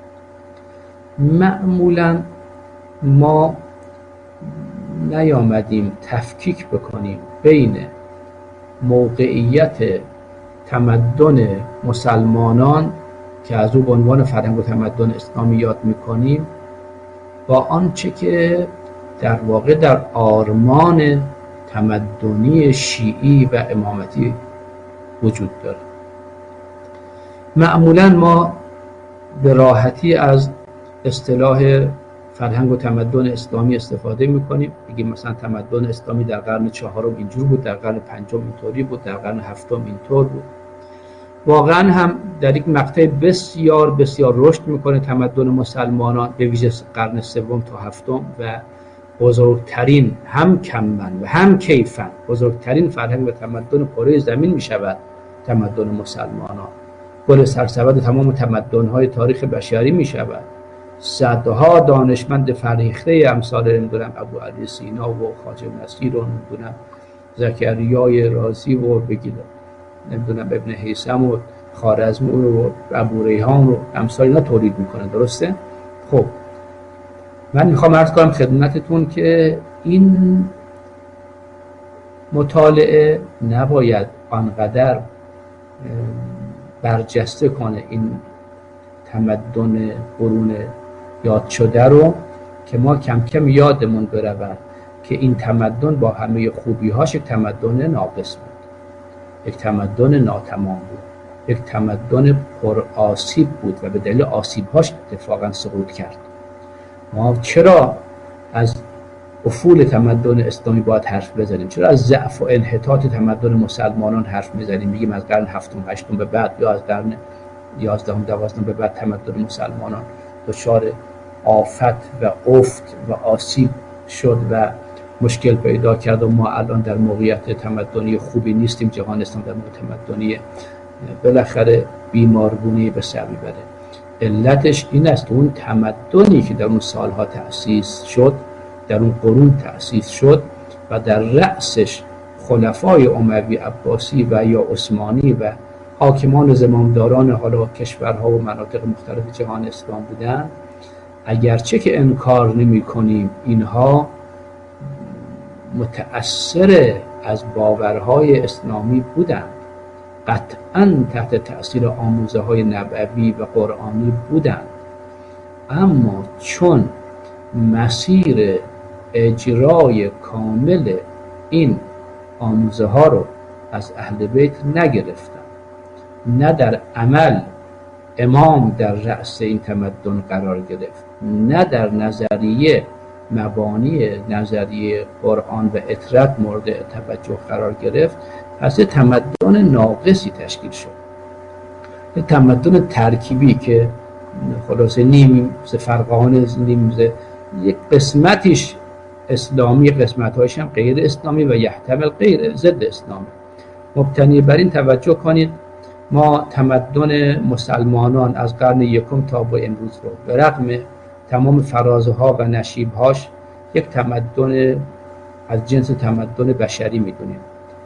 معمولا ما نیامدیم تفکیک بکنیم بین موقعیت تمدن مسلمانان که از او به عنوان فرهنگ و تمدن اسلامی یاد میکنیم با آنچه که در واقع در آرمان تمدنی شیعی و امامتی وجود داره. معمولا ما به راحتی از اصطلاح فرهنگ و تمدن اسلامی استفاده میکنیم، بگیم مثلا تمدن اسلامی در قرن چهارم اینجور بود، در قرن پنجم اینطوری بود، در قرن هفتم اینطور بود. واقعا هم در یک مقطع بسیار بسیار رشد میکنه تمدن مسلمانان، به ویژه قرن سوم تا هفتم، و بزرگترین هم کماً و هم کیفاً بزرگترین فرهنگ و تمدن کره زمین میشود تمدن مسلمانان. گل سرسبد تمام تمدن‌های تاریخ بشری میشود. صدها دانشمند فریخته امثال نمیدونم ابو علی سینا و خواجه نصیر و نمیدونم زکریای رازی و بگید نمیدونم ابن هیثم و خوارزمی و ابو ریحان و امثال اینا تولید میکنن. درسته؟ خب من میخوام عرض کنم خدمتتون که این مطالعه نباید آنقدر برجسته کنه این تمدن قرون یاد شده رو که ما کم کم یادمون برود که این تمدن با همه خوبی‌هاش یک تمدن ناقص بود، یک تمدن ناتمام بود، یک تمدن پر آسیب بود و به دلیل آسیب‌هاش اتفاقا سقوط کرد. ما چرا از افول تمدن اسلامی باید حرف بزنیم؟ چرا از ضعف و انحطاط تمدن مسلمانان حرف میزنیم؟ میگیم از قرن هفتم هشتم به بعد یا از قرن 11 12 به بعد تمدن مسلمانان دچار آفت و افت و آسیب شد و مشکل پیدا کرد و ما الان در موقعیت تمدنی خوبی نیستیم. جهان اسلام در موقعیت تمدنی بالاخره بیمارگونی به سر میبره. علتش این است که اون تمدنی که در اون سالها تأسیس شد، در اون قرون تأسیس شد و در رأسش خلفای اموی عباسی و یا عثمانی و حاکمان زمامداران حالا کشورها و مناطق مختلف جهان اسلام بودن، اگرچه که انکار نمی کنیم اینها متأثر از باورهای اسلامی بودند، قطعاً تحت تأثیر آموزه های نبوی و قرآنی بودند، اما چون مسیر اجرای کامل این آموزه ها رو از اهل بیت نگرفتند، نه در عمل امام در رأس این تمدن قرار گرفت، نه در نظریه مبانی نظریه قرآن و اطرت مورد توجه قرار گرفت، پس تمدن ناقصی تشکیل شد، یه تمدن ترکیبی که خلاصه نیم فرقان نیم یک قسمتیش اسلامی، قسمت‌هایش هم غیر اسلامی و یحتمل غیر ضد اسلامی. مبتنی بر این توجه کنید ما تمدن مسلمانان از قرن یکم تا به امروز رو به رغم تمام فرازها و نشیبهاش یک تمدن از جنس تمدن بشری میدونیم.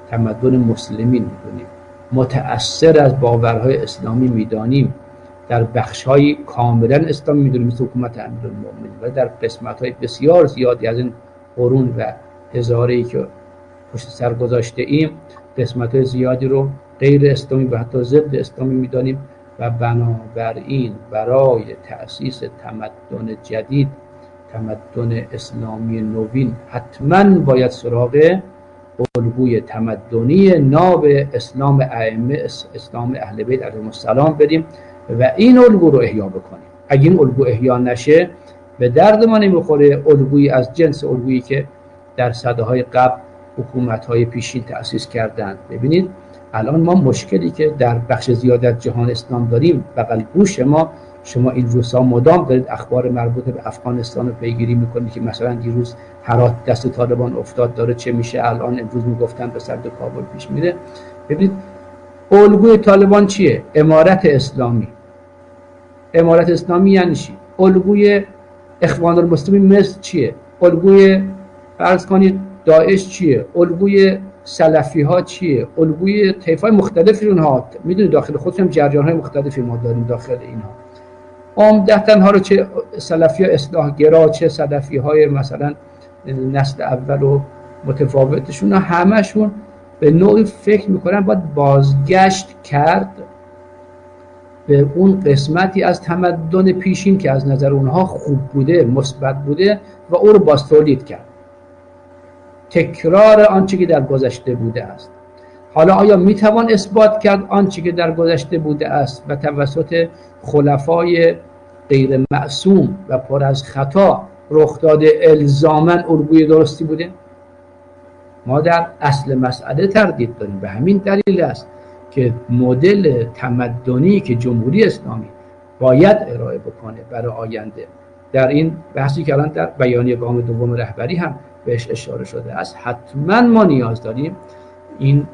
تمدن مسلمین میدونیم، متأثر از باورهای اسلامی میدانیم، در بخش‌های کاملا اسلامی میدونیم مثل حکومت امیرالمومنین، و در قسمت‌های بسیار زیادی از این قرون و هزاره‌ای که پشت سر گذاشته ایم قسمت‌های زیادی رو غیر اسلامی و حتی ضد اسلامی میدانیم. و بنابراین برای تأسیس تمدن جدید، تمدن اسلامی نوین، حتما باید سراغ الگوی تمدنی ناب اسلام ائمه، اسلام اهل بیت علیهم السلام بریم و این الگو رو احیا بکنیم. اگه این الگو احیا نشه به درد ما نمیخوره الگویی از جنس الگویی که در سده‌های قبل حکومت‌های پیشین تأسیس کردند. ببینید الان ما مشکلی که در بخش زیادی از جهان اسلام داریم بغل گوش ما، شما این روزها مدام دارید اخبار مربوط به افغانستان رو پیگیری میکنید که مثلا دیروز هرات دست طالبان افتاد، داره چه میشه، الان امروز میگفتن به سمت کابل پیش میره. ببینید الگوی طالبان چیه؟ امارت اسلامی. امارت اسلامی یعنی چی؟ الگوی اخوان المسلمین مصر چیه؟ الگوی فرض کنید داعش چیه؟ الگوی سلفی ها چیه؟ الگوی طیف‌های مختلفی اونها، میدونید داخل خودشون جریان‌های مختلفی ما داریم داخل اینها. عمدتاً ها رو چه سلفی ها اصلاح گرا، چه سلفی های مثلا نسل اول و متفاوتشون، همشون به نوعی فکر میکنن باید بازگشت کرد به اون قسمتی از تمدن پیشین که از نظر اونها خوب بوده، مثبت بوده و او رو باز تولید کرد. تکرار آنچه که در گذشته بوده است. حالا آیا میتوان اثبات کرد آنچه که در گذشته بوده است و توسط خلفای غیر معصوم و پر از خطا رخ داده الزاماً الگوی درستی بوده؟ ما در اصل مسئله تردید داریم. به همین دلیل است که مدل تمدنی که جمهوری اسلامی باید ارائه بکنه برای آینده، در این بحثی که الان در بیانیه گام دوم رهبری هم بهش اشاره شده است، حتما ما نیاز داریم این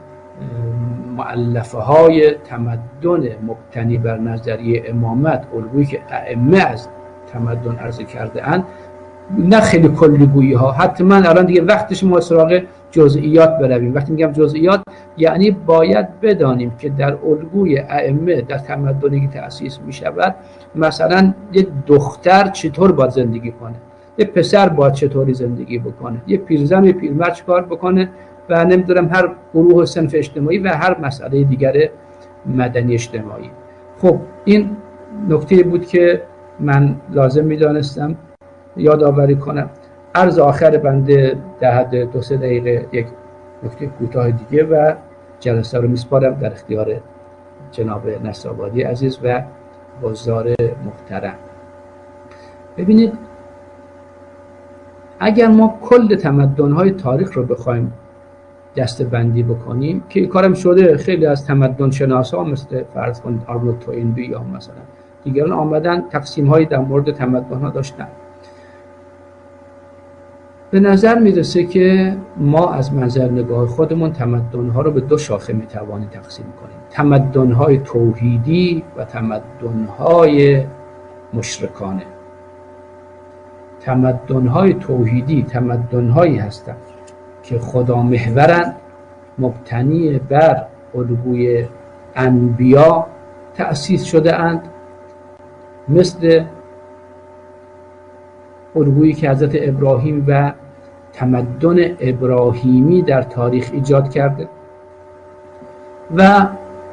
مؤلفه های تمدن مبتنی بر نظریه امامت، الگویی که ائمه از تمدن عرضه کرده اند، نه خیلی کلیگویی ها، حتما الان دیگه وقتش ما سراغ جزئیات برویم. وقتی میگم جزئیات یعنی باید بدانیم که در الگوی ائمه در تمدنی که تأسیس می شود مثلا یه دختر چطور باید زندگی کنه، یه پسر باید چطوری زندگی بکنه، یه پیرزن یه پیرمرد چیکار بکنه و نمیدونم هر گروه و صنف اجتماعی و هر مسئله دیگر مدنی اجتماعی. خب این نکته بود که من لازم میدانستم یادآوری کنم. عرض آخر بنده در حد 2-3 دقیقه یک نکته کوتاه دیگه و جلسه رو میسپارم در اختیار جناب نصرآبادی عزیز و حضار محترم. ببینید اگر ما کل تمدن‌های تاریخ رو بخوایم دسته بندی بکنیم که این کارم شده، خیلی از تمدن شناسا مثل فرض کنید آرنولد توینبی یا مثلا دیگران آمدن تقسیم‌هایی در مورد تمدن‌ها داشتن. به نظر میرسه که ما از منظر نگاه خودمون تمدن‌ها رو به 2 شاخه میتوانیم تقسیم کنیم: تمدن‌های توحیدی و تمدن‌های مشرکانه. تمدن‌های توحیدی تمدن‌هایی هستند که خدا محورند، مبتنی بر الگوی انبیا تأسیس شده اند، مثل الگویی که حضرت ابراهیم و تمدن ابراهیمی در تاریخ ایجاد کرده و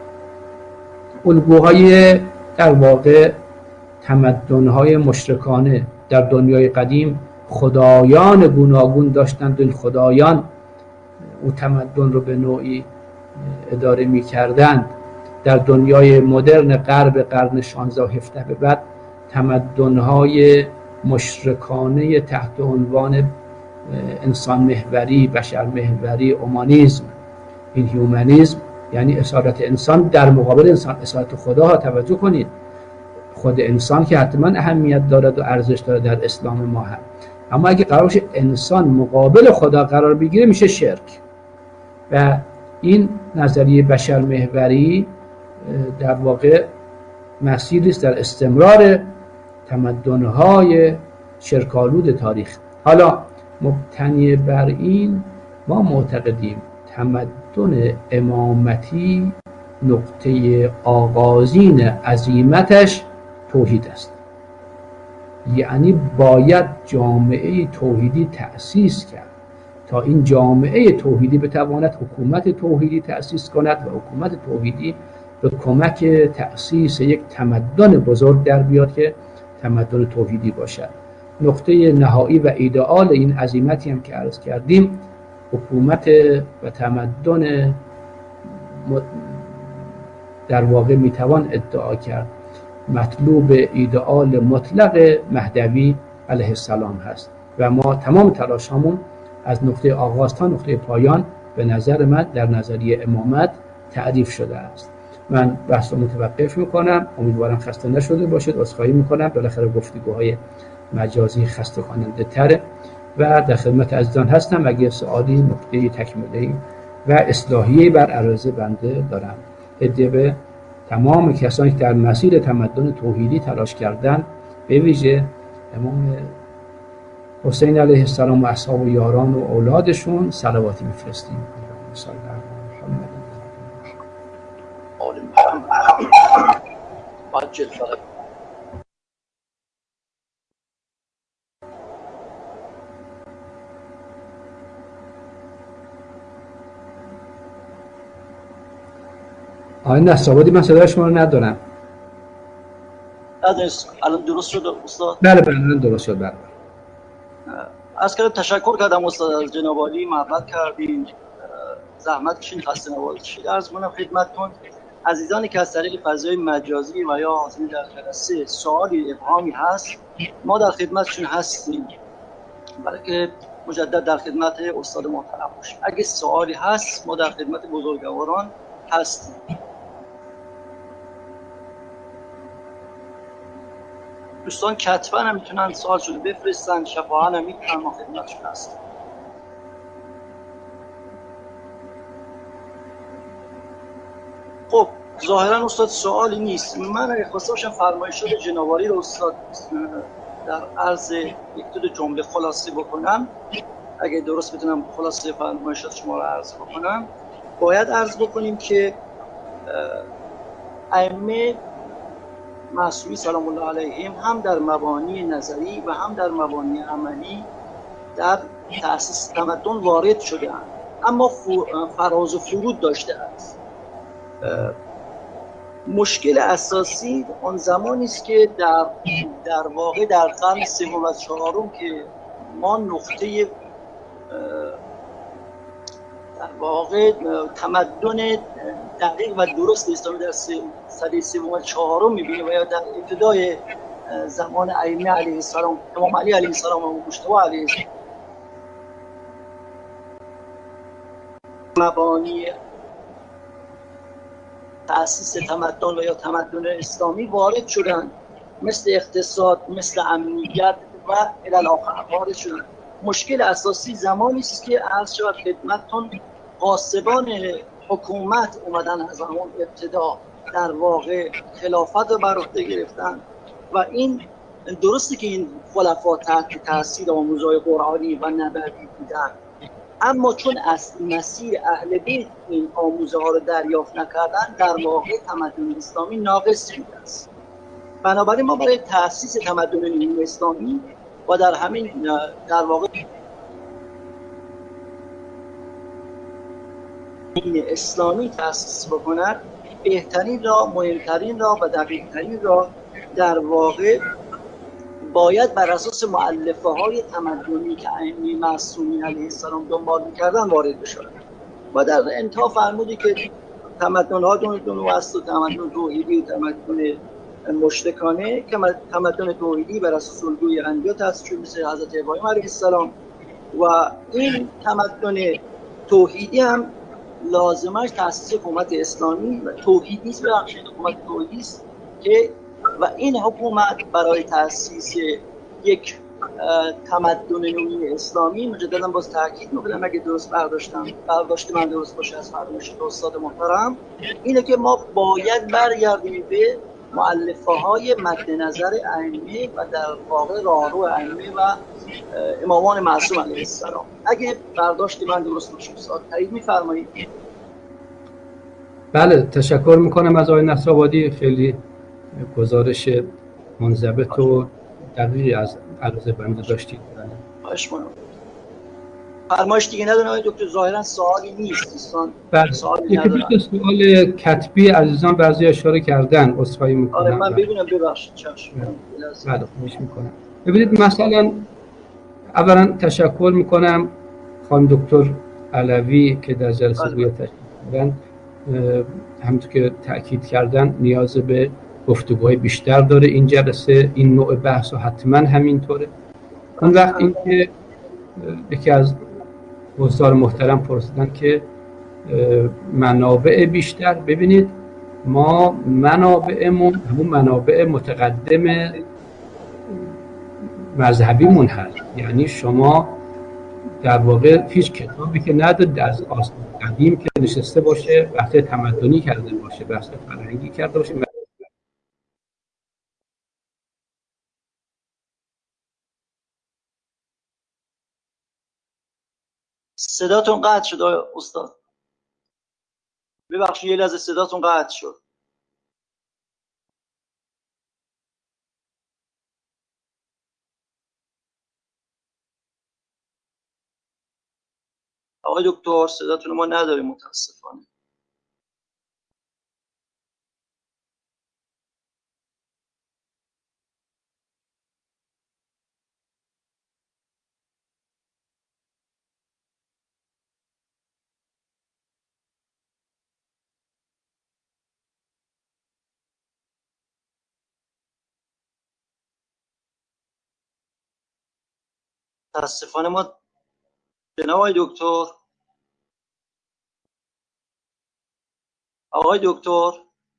الگوهای در واقع تمدن‌های مشرکانه در دنیای قدیم خدایان گوناگون داشتند و این خدایان او تمدن رو به نوعی اداره می کردند. در دنیای مدرن غرب قرن 16 و 17 به بعد تمدن‌های مشرکانه تحت عنوان انسان محوری، بشر محوری، اومانیسم، این هیومانیسم یعنی اصالت انسان در مقابل انسان اصالت خدا. توجه کنید خود انسان که حتما اهمیت دارد و ارزش دارد در اسلام ما هم، اما اگه قرار باشه انسان مقابل خدا قرار بگیره میشه شرک. و این نظریه بشر محوری در واقع مسیری است در استمرار تمدن‌های شرک‌آلود تاریخ. حالا مبتنی بر این ما معتقدیم تمدن امامتی نقطه آغازین عظیمتش توحید است. یعنی باید جامعه توحیدی تأسیس کرد تا این جامعه توحیدی بتواند حکومت توحیدی تأسیس کند و حکومت توحیدی به کمک تأسیس یک تمدن بزرگ در بیاد که تمدن توحیدی باشد. نقطه نهایی و ایدئال این عظیمتی هم که عرض کردیم حکومت و تمدن در واقع میتوان ادعا کرد مطلوب ایدئال مطلق مهدوی علیه السلام هست و ما تمام تلاشمون از نقطه آغاز تا نقطه پایان به نظر من در نظریه امامت تعریف شده است. من بحث رو متوقف میکنم، امیدوارم خسته نشده باشید، عذرخواهی میکنم، بالاخره گفتگوهای مجازی خسته کننده تره و در خدمت عزیزان هستم. اگه سوالی، نکته تکمیلی و اصلاحی بر عرضه بنده دارم. هدیه به تمام کسانی که در مسیر تمدن توحیدی تلاش کردن، به ویژه امام حسین علیه السلام و اصحاب و یاران و اولادشون صلواتی میفرستیم. صلی الله علیه محمد آل محمد عجل فرج. آقای نصرآبادی، من صدای شما رو ندارم. الان درست شد استاد؟ بله درست شد. بله. از کردم تشکر کردم استاد از جناب عالی، محبت کردین، زحمت کشین، خسته نباشید. عرض کنم خدمتتون عزیزانی که از طریق فضای مجازی و یا حاضرین در جلسه سوالی ابهامی هست، ما در خدمتشون هستیم برای که مجدد در خدمت استاد محترم باشیم. اگه سوالی هست ما در خدمت بزرگواران هستیم. دوستان کتبا هم میتونن سوال شده بفرستن، شفاهن هم میتونن، ما خدمتشون هستیم. خب ظاهرا استاد سوالی نیست. من اگه خواسته باشم فرمایشات جناب عالی رو استاد در عرض یک دو جمله خلاصه بکنم، اگه درست بتونم خلاصه فرمایشات شما رو عرض بکنم، باید عرض بکنیم که ائمه معصومی سلام الله علیهم هم در مبانی نظری و هم در مبانی عملی در تأسیس تمدن وارد شده‌اند، اما فراز و فرود داشته است. مشکل اساسی آن زمانی است که در واقع در قرن سوم و چهارم که ما نقطه در واقع تمدن دقیق و درست اسلامی در سده سوم و چهارم می‌بینیم و یا در ابتدای زمان ائمه علیه السلام، امام علی علیه السلام و مجتبی علیه السلام، مبانی تأسیس تمدن و یا تمدن اسلامی وارد شدن، مثل اقتصاد، مثل امنیت و الی آخر وارد شدن. مشکل اساسی زمانی است که عرض شود خدمتتون غاصبان حکومت اومدن از همون ابتدا در واقع خلافت رو بر عهده گرفتن و این درسته که این خلفا تحت تاثیر آموزهای قرآنی و نبوی بودن، اما چون از مسیر اهل بیت این آموزه ها رو دریافت نکردن، در واقع تمدن اسلامی ناقص شده است. بنابراین ما برای تأسیس تمدن اسلامی و در همین در واقع دین اسلامی تأسیس بکنند، بهترین راه، مهمترین راه و دقیقترین راه در واقع باید بر اساس مؤلفه های تمدنی که ائمه معصومین علیه السلام دنبال می‌کردن وارد بشن. و در انتها فرمودی که تمدن ها دو نوع است، تمدن توحیدی و تمدن مشرکانه، که تمدن توحیدی بر اساس الگوی انبیا تأسیس شد مثل حضرت ابراهیم علیه السلام، و این تمدن توحیدی هم لازمش تأسیس حکومت اسلامی و توحیدی است، بخشید حکومت توحیدی است که و این حکومت برای تأسیس یک تمدن نوعی اسلامی، مجددا باز تاکید می‌کنم اگه درست برداشت من درست باشه از فرمایش استاد محترم، اینه که ما باید برگردیم به مؤلفه های مد نظر ائمه و در واقع راهرو ائمه و امامان معصوم علیه السلام. اگه برداشت من درست باشه استاد تایید می‌فرمایید؟ بله، تشکر میکنم از آقای نصرآبادی، خیلی گزارش منضبط و دقیقی از عرض بنده داشتید. خواهش می‌کنم. فرمایش دیگه ندارن آقای دکتر؟ ظاهرا سوالی نیست دوستان. بله، سوالی ندارن. یک سوال کتبی عزیزان بعضی اشاره کردن، عذرخواهی میکنم. آره من ببینم، ببخشید چشم. بله خواهش میکنم. ببینید مثلا اولا تشکر میکنم خانم دکتر علوی که در جلسه گویا تشریف بردن، همونطور که تاکید کردن نیاز به گفتگوهای بیشتر داره این جلسه، این نوع بحث و حتما همینطوره. اون وقت این که یکی از دوستان محترم پرسیدن که منابع بیشتر، ببینید ما منابعمون همون منابع متقدم مذهبیمون هست. یعنی شما در واقع هیچ کتابی که ندارید از آثار قدیم که نشسته باشه بحث تمدنی کرده باشه، بحث فرهنگی کرده باشه. صداتون قطع شد استاد، ببخشید یه لحظه صداتون قطع شد. آقای دکتر صداتون ما نداریم متاسفانه. متاسفانه ما جناب آقای دکتر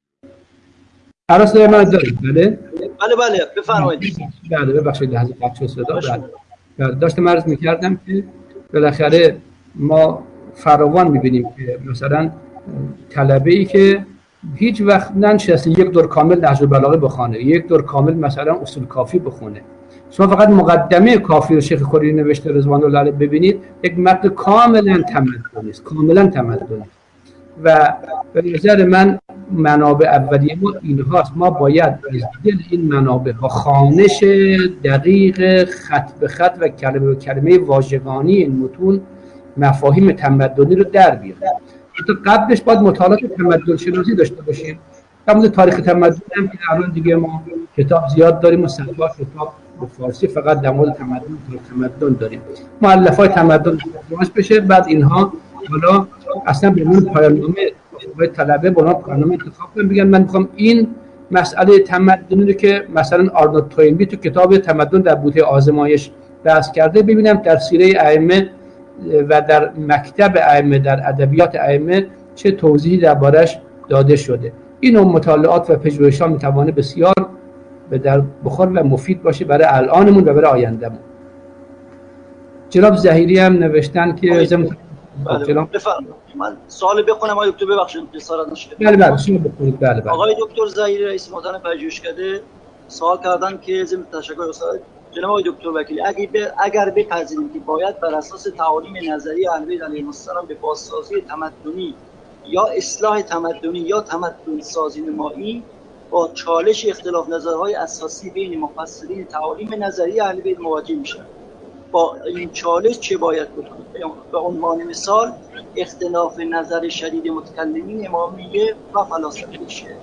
عرض من دارید؟ بله بفرمایید. بله ببخشید لحظه قطع شد صدا. بله داشتم عرض می‌کردم که بالاخره ما فراوان می‌بینیم که مثلا طلبه‌ای که هیچ وقت ننشسته یک دور کامل نهج البلاغه بخونه، یک دور کامل مثلا اصول کافی بخونه، شما فقط مقدمه کافی رو شیخ خوری نوشته رضوان الله علیه ببینید، یک متن کاملا تمدنی است، کاملا تمدنی. و به نظر من منابع اولیه ما اینهاست. ما باید از دل این منابع با خوانش دقیق خط به خط و کلمه به کلمه واژگانی این متون مفاهیم تمدنی رو در بیاریم. حتی قبلش باید مطالعات تمدن شناسی داشته باشیم. قبل تاریخ تمدن هم که الان دیگه ما کتاب زیاد داریم و صدها کتاب به فارسی فقط در مورد تمدن داریم. مؤلفه‌های تمدن درست بشه، بعد اینها حالا اصلا به عنوان پایان‌نامه طلبه به عنوان پایان‌نامه انتخاب کنن، بگن من می‌خوام این مسئله تمدنی رو که مثلا آرنولد توینبی تو کتاب تمدن در بوته آزمایش بحث کرده ببینم در سیره ائمه و در مکتب ائمه، در ادبیات ائمه چه توضیحی دربارش داده شده. این نوع مطالعات و پژوهش‌ها می‌تواند بسیار به در بخور و مفید باشه برای الانمون و برای آیندهمون. جناب ظهیری هم نوشتن که بفرمایید. من سوال بخونم آقای دکتر، ببخشید جسارت نشه. بله شما بخونید. بله. آقای دکتر ظهیری رئیس محترم پژوهشکده سوال کردن که ضمن تشکر استاد جناب آقای دکتر وکیلی اگر بپذیریم که باید بر اساس تعالیم نظری اهل بیت علیهم السلام به بازسازی تمدنی یا اصلاح تمدنی یا تمدن سازی نمایی با چالش اختلاف نظرهای اساسی بین مفسرین تعالیم نظری اهل بیت مواجه میشن، با این چالش چه باید بکنیم؟ به عنوان مثال اختلاف نظر شدید متکلمین امامیه و فلاسفه شیعه.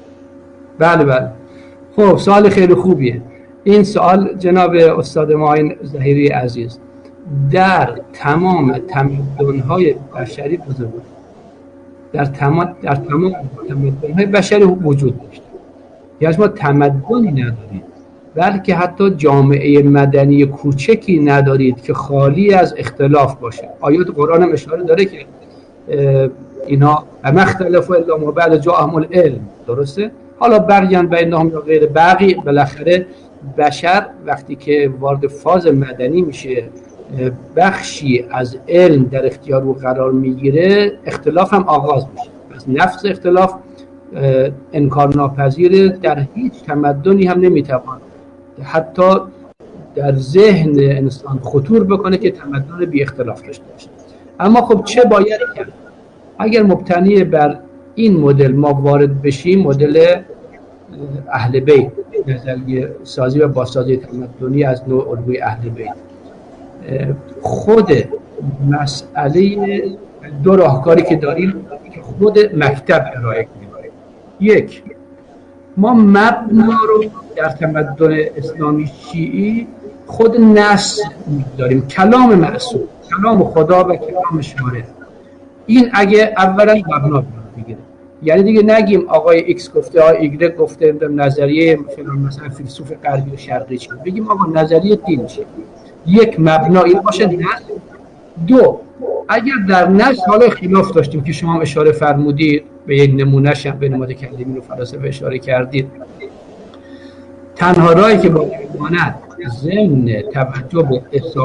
بله خب سوال خیلی خوبیه این سوال جناب استاد ما ظهیری عزیز. در تمام تمدن‌های بشری بزرگ، در تمام تمدن‌های بشری وجود داشت. یعنی ما تمدنی ندارید، بلکه حتی جامعه مدنی کوچکی ندارید که خالی از اختلاف باشه. آیات قرآن هم اشاره داره که اینا مختلفوا الا ما بعد جاءهم العلم، درسته؟ حالا بقیان بینهم یا غیر بقی، بالاخره بشر وقتی که وارد فاز مدنی میشه بخشی از علم در اختیار او قرار میگیره، اختلاف هم آغاز میشه. پس نفس اختلاف انکارناپذیر، در هیچ تمدنی هم نمیتوان حتی در ذهن انسان خطور بکنه که تمدن بی اختلاف داشته باشه. اما خب چه باید کرد؟ اگر مبتنی بر این مدل ما وارد بشیم، مدل اهل بیت، نظریه سازی و بازسازی تمدنی از نوع الگوی اهل بیت، خود مسئله دو راهکاری که داریم که خود مکتب ارائه کنیم. یک، ما مبنا رو در تمدن اسلامی شیعی خود نص داریم، کلام معصوم، کلام خدا و کلام شارع. این اگه اولا مبنا بگیره، یعنی دیگه نگیم آقای ایکس گفته، آقای ایگرگ گفته، نظریه مثلا فیلسوف غربی و شرقی چیه، بگیم آقا نظریه دین چیه. یک، مبنا این باشه نص. دو، اگر در نص حالا خلاف داشتیم که شما اشاره فرمودید به یک نمونه‌ش هم بین متکلمین و فلاسفه اشاره کردید، تنها راهی که باید بماند ضمن توجه به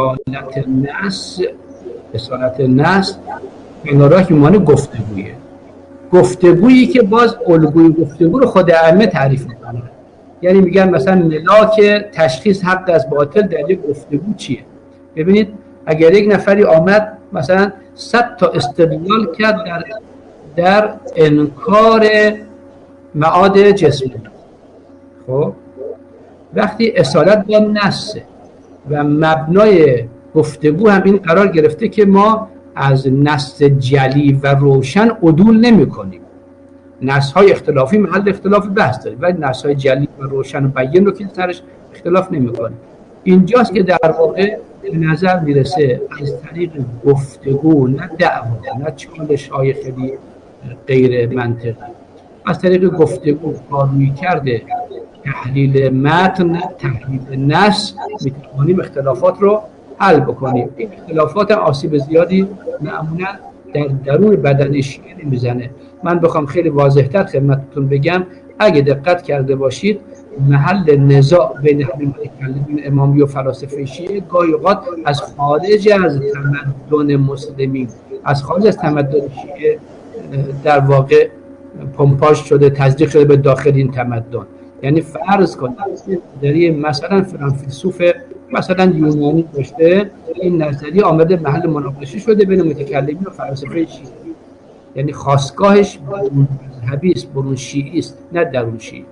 اصالت نص تنها راهی که بماند گفتگویی که باز الگوی گفتگو رو خود ائمه تعریف میکنه. یعنی میگن مثلا ملاک تشخیص حق از باطل در یک گفتگو چیه. ببینید اگر یک نفری آمد مثلا 100 تا استدلال کرد در انکار معاد جسمی، خب وقتی اصالت با نص و مبنای گفتگو هم این قرار گرفته که ما از نص جلی و روشن عدول نمی کنیم. نص های اختلافی محل اختلاف بحث داریم، ولی نص های جلی و روشن و بیان رو که سرش اختلاف نمی کنیم. اینجاست که در واقع به نظر میرسه از طریق گفتگو، نه دعوا، نه چالش های خیلی غیر منطقی، از طریق گفتگو کاررویی کرده تحلیل متن، تحلیل نص، میتوانیم اختلافات رو حل بکنیم. این اختلافات هم آسیب زیادی معمولا در درون بدن شیعه نمیزنه. من بخوام خیلی واضح‌تر خدمتتون بگم، اگه دقت کرده باشید محل نزاع بین متکلمین امامی و فلاسفه شیعه گاهی اوقات از خارج از تمدن مسلمین، از خارج از تمدن شیعه در واقع پمپاژ شده، تزریق شده به داخل این تمدن. یعنی فرض کنید در مثلا فلان فیلسوف مثلا یونانی داشته، این نظریه آمده محل مناقشه شده بین متکلمین و فلاسفه شیعه، یعنی خاستگاهش برون مذهبی است، برون شیعی است، نه درون شیعی.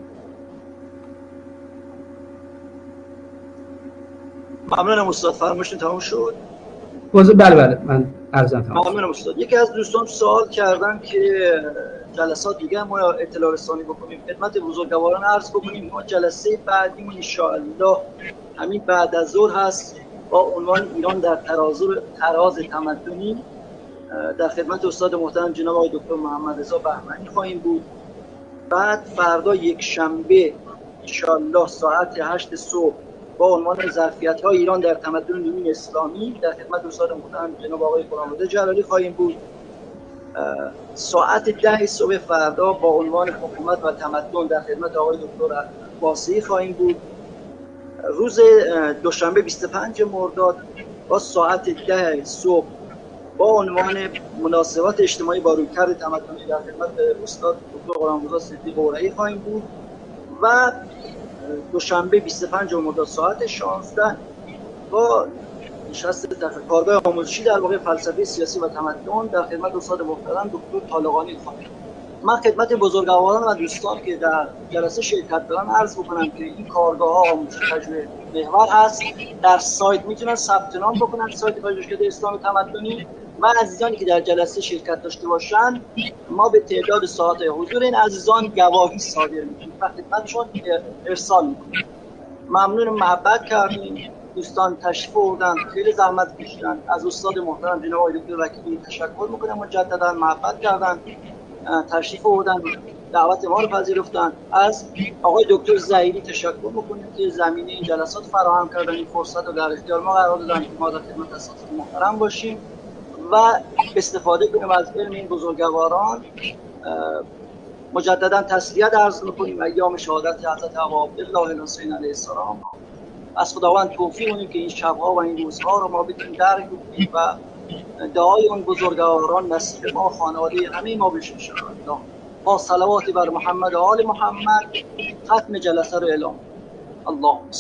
ممنونم استاد، فرمایشتون تمام شد؟ بله من عرضم تمام. ممنونم استاد. یکی از دوستان سوال کردن که جلسات دیگه ما اطلاع رسانی بکنیم، خدمت بزرگواران عرض بکنیم ما جلسه بعدی ان شاء الله همین بعد از ظهر هست با عنوان ایران در تراز تمدنی، در خدمت استاد محترم جناب آقای دکتر محمد رضا بهمنی خواهیم بود. بعد فردا یک شنبه ان شاء الله ساعت 8 صبح با عنوان ظرفیت‌های ایران در تمدن نوین اسلامی در خدمت استاد محترم جناب آقای غلامرضا جلالی خواهیم بود. ساعت 10 صبح فردا با عنوان حکومت و تمدن در خدمت آقای دکتر واسعی خواهیم بود. روز دوشنبه 25 مرداد با ساعت 10 صبح با عنوان مناسبات اجتماعی با رویکرد تمدنی در خدمت استاد دکتر غلامرضا صدیق اورایی خواهیم بود. و دوشنبه 25 مرداد ساعت 16 با نشست کارگاه آموزشی در واقع فلسفه سیاسی و تمدن در خدمت استاد محترم دکتر طالقانی خواهیم. من خدمت بزرگواران و دوستان که در جلسه شرکت دارن عرض بکنم که این کارگاه ها آموزشی تجربه محور هست، در سایت میتونن ثبت نام بکنن، سایت پژوهشکده اسلام تمدنی، و عزیزانی که در جلسه شرکت داشته باشن ما به تعداد ساعات حضور این عزیزان گواهی صادر میکنیم و خدمتشون ارسال میکنیم. ممنون محبت کردیم، دوستان تشریف آوردن، خیلی زحمت کشیدن. از استاد محترم جناب آقای دکتر وکیلی تشکر میکنم، مجددا محبت کردن، تشریف آوردن، دعوت ما رو پذیرفتن. از آقای دکتر زهیری تشکر میکنیم که زمینه این جلسات فراهم کردن، این فرصت رو در اختیار ما قرار دادن که ما در خدمت اساتید محترم باشیم و استفاده کنیم از علم این بزرگواران. مجددا تسلیت عرض میکنیم ایام شهادت حضرت ابا عبدالله الحسین علیه السلام. از خداوند توفیق کنیم که این شبها و این روزها رو ما بتونیم درک کنیم و دعای اون بزرگواران نصیب ما، خانواده همه ما بشه ان شاء الله. با صلوات بر محمد و آل محمد ختم جلسه رو اعلام. الله